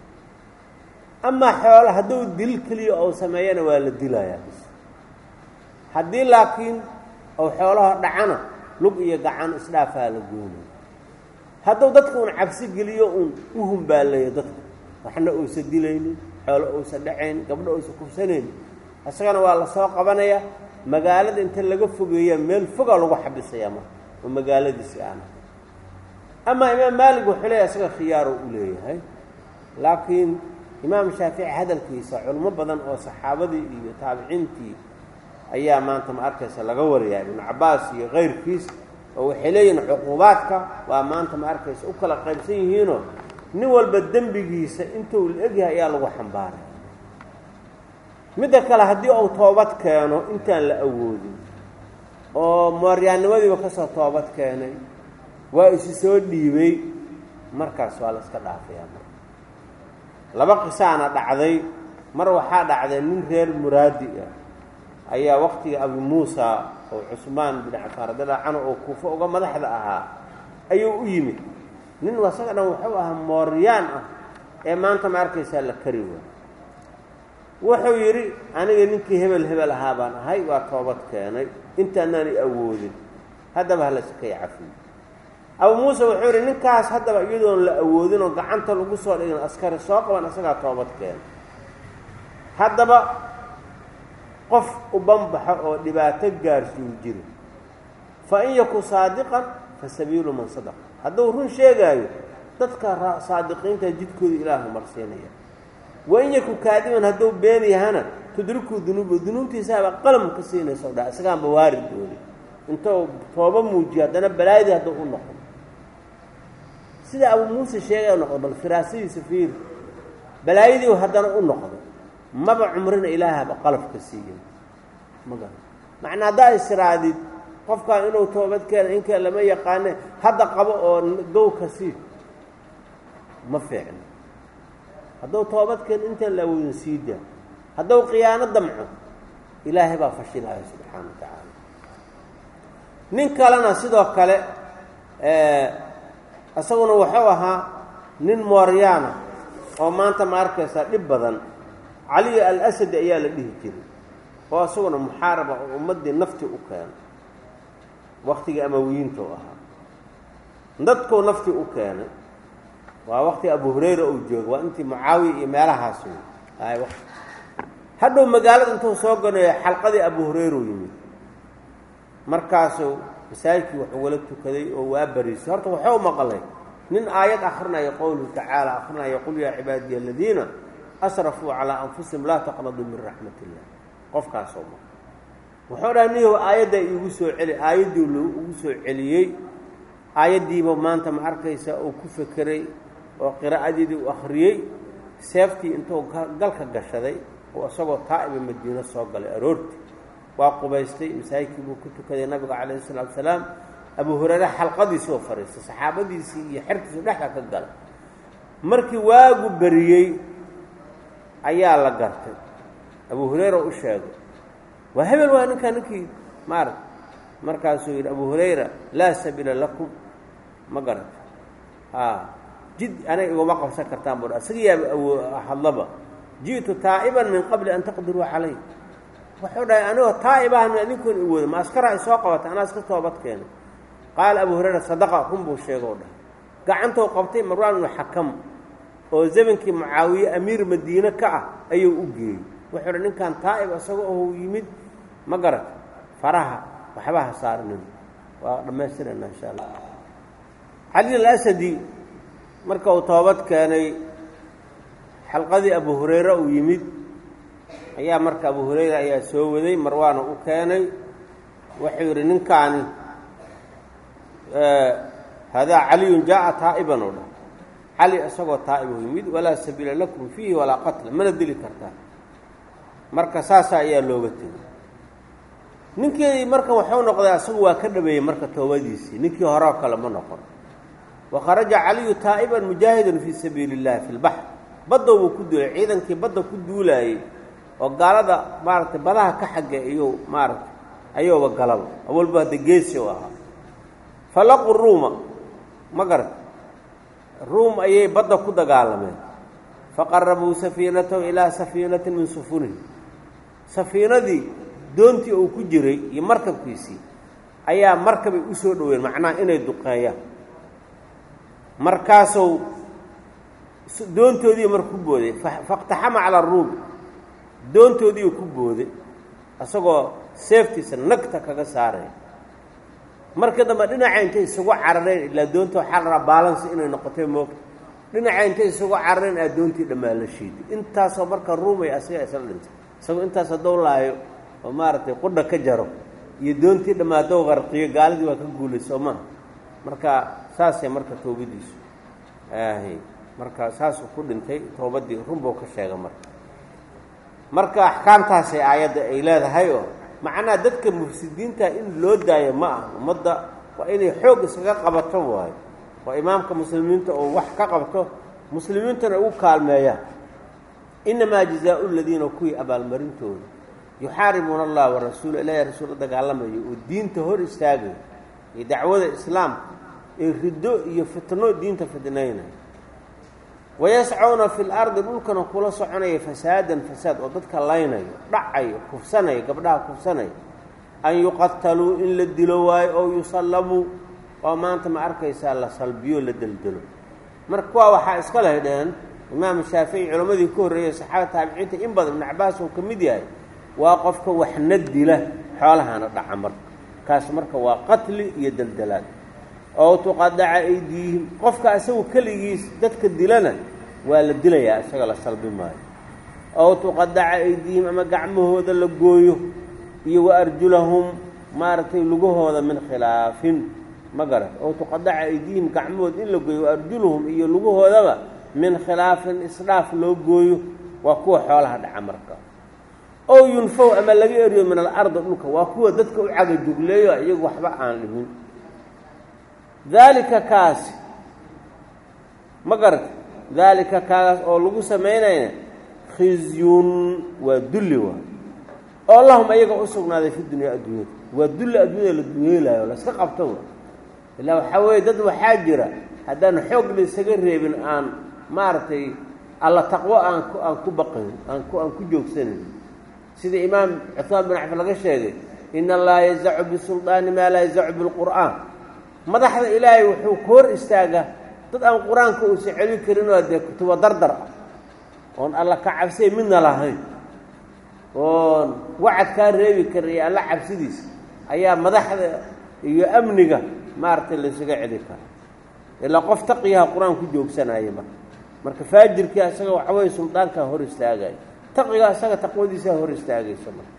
amaa xoola hadduu dil keliya ou sameeyana waa la dilayaa bis haddii laakiin ou xoolaha dhacana lug iyo gacan isdhaafaa la goonaya hadduu dadka uun cabsi geliyo uun u humbaalayo dadka waxna uusa dilaynin xoolo uusa dhacayn gabdho uusa kufsanaynin isagana waa la soo qabanaya magaalada inta laga fogeeya meel foga lagu xabisayaa marka oo magaaladiisi aana amaa imaam maalig wuxuu leeyahay isaga khiyaaro u leeyahay laakiin imaam shaafici hadalkiisa culimo badan oo saxaabadii iyo taabiciintii ayaa maanta ma arkaysa laga wariyaa ibnu cabbaas iyo kayrkiis oo waxay leeyihiin cuquubaadka waa maanta ma arkaysa u kala qaybsan yihiinoo nin walba dembigiisa intuu la egyahay ayaa lagu xambaaray midda kale haddii uu toobad keeno intaan la awoodin oo mooryaannimadiiba ka soo toobad keenay waa isi soo dhiibay markaas waa la iska dhaafayaa marka laba qisaana dhacday mar waxaa dhacday nin reer muraadi ah ayaa waqtiga abu muusa oo cusmaan bin cafaan radiallahu canhu oo kuufo uga madaxda ahaa ayuu u yimid nin wasaga dhan wuxuu ahaa mooryaan ah ee maanta ma arkaysaa la kari waa wuxuu yidhi aniga ninkii hebel hebel ahaa baan ahay waa toobad keenay intaanaanay awoodin haddaba hala sakay cafiyo abu muuse wuxuu yidhi ninkaas haddaba iyadoon la awoodin oo gacanta lagu soo dhigin askari soo qaban isagaa toobad keenay haddaba qof u banbaxo oo dhibaato gaarsiiyu jiro fa in yakun saadiqan fa sabiilu man sadaqa hadduu run sheegaayo dadka saadiqiinta jidkooda ilaahu marsiinaya wain yaku kaadiban hadduu been yahana tudriku dunuubu dunuubtiisaaba qalam ka siinayso dha isagaanba waarid dooni intuu tooba muujiyo haddana balaayadii hadduu u noqdo sida abu muuse sheegay noqdo bal firaasadiisa fiir balaayadii haddana u noqdo maba cumrina ilaahaba qalaf ka siiyo maga macnaa haddaa israadid qofkaan inuu toobad keena inka lama yaqaane hadda qabo oo dow ka sii ma fiicno hadduu toobad keena intaan la awoodin siidaa hadduu khiyaano damco ilaahay baa fashilaya subxaana wa tacaala nin kalena sidoo kale isaguna wuxuu ahaa nin mooryaana oo maanta ma arkaysaa dhib badan cali al-asadi ayaa la dhihi jiray oo isaguna muxaaraba oo ummaddii nafti u keenay waktigii amawiyiinta u ahaa dadkuu nafti u keenay waa wakti abu hurayra uu jooga waa intii mucaawiya iyo meelahaas ay waqti hadhow magaalada intuu soo ganeeyo xalqadii abu hurayra u yimid markaasuu masaajidkii wuxuu wala tukaday oo waa bariisay horta wuxuu maqlay nin aayad akrinaya qowluhu tacaala akrinaya qul yaa cibaadiya aladiina asrafuu calaa anfusihim laa taqnaduu min raxmat illah qofkaasoo ma wuxuu dhaha niyow aayadda iigu soo celi aayaddii lou ugu soo celiyey aayaddiiba maanta ma arkaysa uu ku fekeray oo qiraa'adeedii u akhriyey seeftii intuu galka gashaday oo isagoo taa'iba madiino soo galay aroortii waa qubaystay masaajidkii buu ku tukaday nabiga calayhi salaatu wasalaam abu hurayre xalqadiisoo fariistay saxaabadiisii iyo xerkiisu dhexda ka galay markii waagu beriyey ayaa la gartay abu hurayra u sheegay waa hebel waa ninkaa ninkii maarag markaasuu yidhi abu hurayra laa sabiila lakum ma garata a jid anay iguma qabsan kartaan buu dha isagiyaa hadlaba ji'tu taa'iban min qabli an taqdiruu calay wuxuu dhahay anigoo taa'ibahan ninkuun i wooda ma askaraa isoo qabata anaa iska toobad keenay qaala abu hurayra sadaqa run buu sheegoo dhahay gacantou qabtay marwaan ibnu xakam oo zamankii mucaawiye amiir madiine ka ah ayuu u geeyey wuxuu dha ninkan taa'ib isagoo ou yimid ma garata faraha waxba ha saarnin waa dhammaystirana insha allah cali al-asadi marka uu toobad keenay xalqadii abu hurayre uu yimid ayaa marka abu hurayra ayaa soo waday marwaana u keenay wuxuu yidhi ninkaani hadaa caliyun jaa'a taa'iban oo dha cali isagoo taa'ib u yimid walaa sabiila lakum fiihi walaa qatla mana dili kartaa marka saasa ayaa looga tegay ninkii marka wuxuu noqday asagu waa ka dhabeeyey marka toobadiisii ninkii horeo kale ma noqon wa kharaja caliyu taa'iban mujaahidan fii sabiili illahi fi lbaxr badda wuu ku duulay ciidankii badda ku duulaayey oo gaalada maaragtay badaha ka xagga iyou maaragtay ayouba galaba awalba hadda geesi u ahaa falaqu ruuma ma garata ruum ayay badda ku dagaalameen faqarabuu safiinatahu ilaa safiinatin min sufunihi safiinadii doontii uu ku jiray iyo markabkiisii ayaa markabay u soo dhoween macnaha inay duqeeyaan markaasuu doontoodii mar ku booday faqtaxama cala aruum doontoodiiu ku booday isagoo seeftiisa nagta kaga saaraya marka dambe dhinaca intay isugu carareen ilaa doonta waxaa la rabaa baalansi inay noqotay moogta dhinaca intay isugu carareen aa doontii dhammaan la shiiday intaasoo marka ruumay asiga isla dhintay isagoo intaas haddou laayo oo maaragtay qudha ka jaro iyo doontii dhammaadou qarqiyo gaaladii waa ka guulay soo maha marka saasay marka toobadiisu ahy marka saasuu ku dhintay toobaddii runbuu ka sheega marka marka axkaamtaasay aayadda ay leedahay oo macnaha dadka mufsidiinta in loo daayo ma aha ummadda waa inay xoog iskaga qabato waayo waa imaamka muslimiinta oo wax ka qabto muslimiintana ugu kaalmeeyaan innamaa jazaau ladiina kuwii abaalmarintooda yuxaaribuuna allah warasuula ilaahay rasuul dagaalamayo oo diinta hor istaagayo iyo dacwada islaamka ee riddo iyo fitno diinta fidnaynaya wayascuuna fi lardi dhulkana kula soconaya fasaadan fasaad oo dadka laynayo dhacayo kufsanayo gabdhaha kufsanayo an yuqataluu in la dilo waayo oo yusallabuu oo maanta ma arkaysaa la salbiyo la deldelo marka kuwaa waxaa iska leh dhaheen imaam shaafici culammadii ka horreeyey saxaabada taabiciinta in badan ibn cabaas uu ka mid yahay waa qofka waxna dila xoolahana dhaca marka kaas marka waa qatli iyo deldelaad oo tuqadaca aydiihim qofka isagu keligiis dadka dilana waa la dilayaa isaga la salbi maayo aw tuqadaca aydiihim ama gacmahooda la gooyo iyo wa arjulahum maaragtay lugahooda min khilaafin ma garat aw tuqadaca aydiihim gacmahooda in la gooyo wa arjuluhum iyo lugahoodaba min khilaafin isdhaaf loo gooyo waa kuwa xoolaha dhaca marka ow yunfow ama laga eriyo min alardi dhulka waa kuwa dadka u caga jugleeyo iyagu waxba aan dhimin daalika kaasi ma garat daalika kaas oo lagu samaynayna khizyun waa dulli waa oo lahum ayaga u sugnaaday fi dunyaa adduunyada waa dulli adduunyada la duyeelaayo la iska qabto wa ilaa waxaa weeye dad waxaa jira haddaan xoog la isaga reebin aan maaragtay alla taqwo aan ku aan ku baqayn aan ku aan ku joogsanayn sida imaam cuثmaan bin cafan laga sheegay ina allaha yazacu bisulطaani maa laa yazacu bilqur'aan madaxda ilaahay wuxuu ka hor istaagaa dad aan qur-aanka uusa celin karin oo dee kutubo dardar ah oon alla ka cabsay midna lahayn oon wacad kaa reebi karin iyo alla cabsidiisa ayaa madaxda iyo amniga maaragtay laysaga celi kara ilaa qof taqiyaha qur-aan ku joogsanaya marka marka faajirkii isaga waxa weeye suldaankaa hor istaagaya taqiga isaga taqwadiisaa hor istaagaysa marka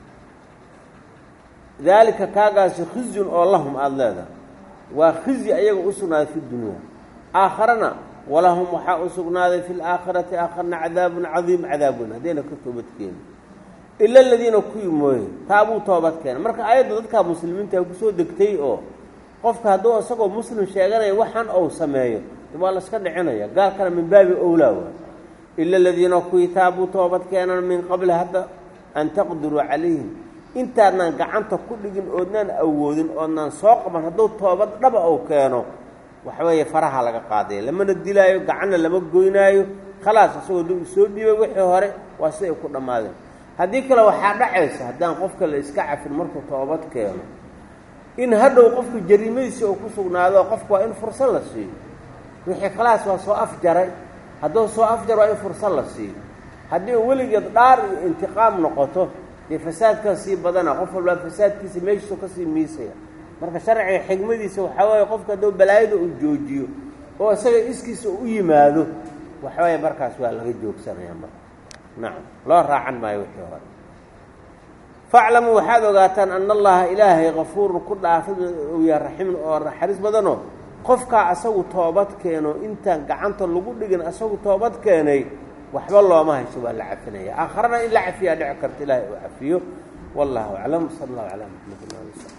daalika kaagaasi khizyun oo lahum aada leedahay waa khizyi ayaga u sugnaaday fi dunya aakharana walahum waxaa u sugnaaday fi laakhirati aakharna cadaabun cadiim cadaabun haddayna ka toobadkeeni ila aladiina kuwii mooye taabuu toobad keena marka aayadda dadkaa muslimiinta kusoo degtay oo qofka hadduu isagoo muslim sheeganaya waxaan ou sameeyo waa la iska dhicinaya gaalkana min baabi owlaa waay ila aladiina kuwii taabuu toobad keenan min qabli hadda an taqdiruu calayhim intaadnaan gacanta ku dhigin oodnaan awoodin oodnaan soo qaban hadduu toobad dhaba ou keeno waxa weeye faraha laga qaadaya lamana dilaayo gacanna lama goynaayo khalaas isagoo dib soo dhiibay wixii hore waa si ay ku dhammaadeen haddii kale waxaa dhacaysa haddaan qofka la iska cafin markuu toobad keeno in hadhow qofku jariimadiisa uu ku sugnaado qofku waa in fursad la siiyo wixii khalaas waa soo afjaray hadduu soo afjar waa in fursad la siiyo haddii uu weligeed dhaar iyo intiqaam noqoto dee fasaadkaa sii badana qof walbaa fasaadkiisa meeshiisu ka sii miisaya marka sharciga xigmadiisa waxaa weeye qofka hadduu balaayada uu joojiyo oo isaga iskiisa u yimaado waxa weeye markaas waa laga joogsanayaa marka nacam loo raacan maayo wixii hore faclamuu waxaad ogaataan ana allaha ilaahay kafuurun ku dhaafid uu yahay raxiimun oo naxariis badanoo qofkaa asagu toobad keeno intaan gacanta lagu dhigin asagu toobad keenay waxba looma hayso waa la cafinaya aakharana in la cafiyaa dhici karta ilaahay uu cafiyo wallahu aclam sala allahu calaa maxamed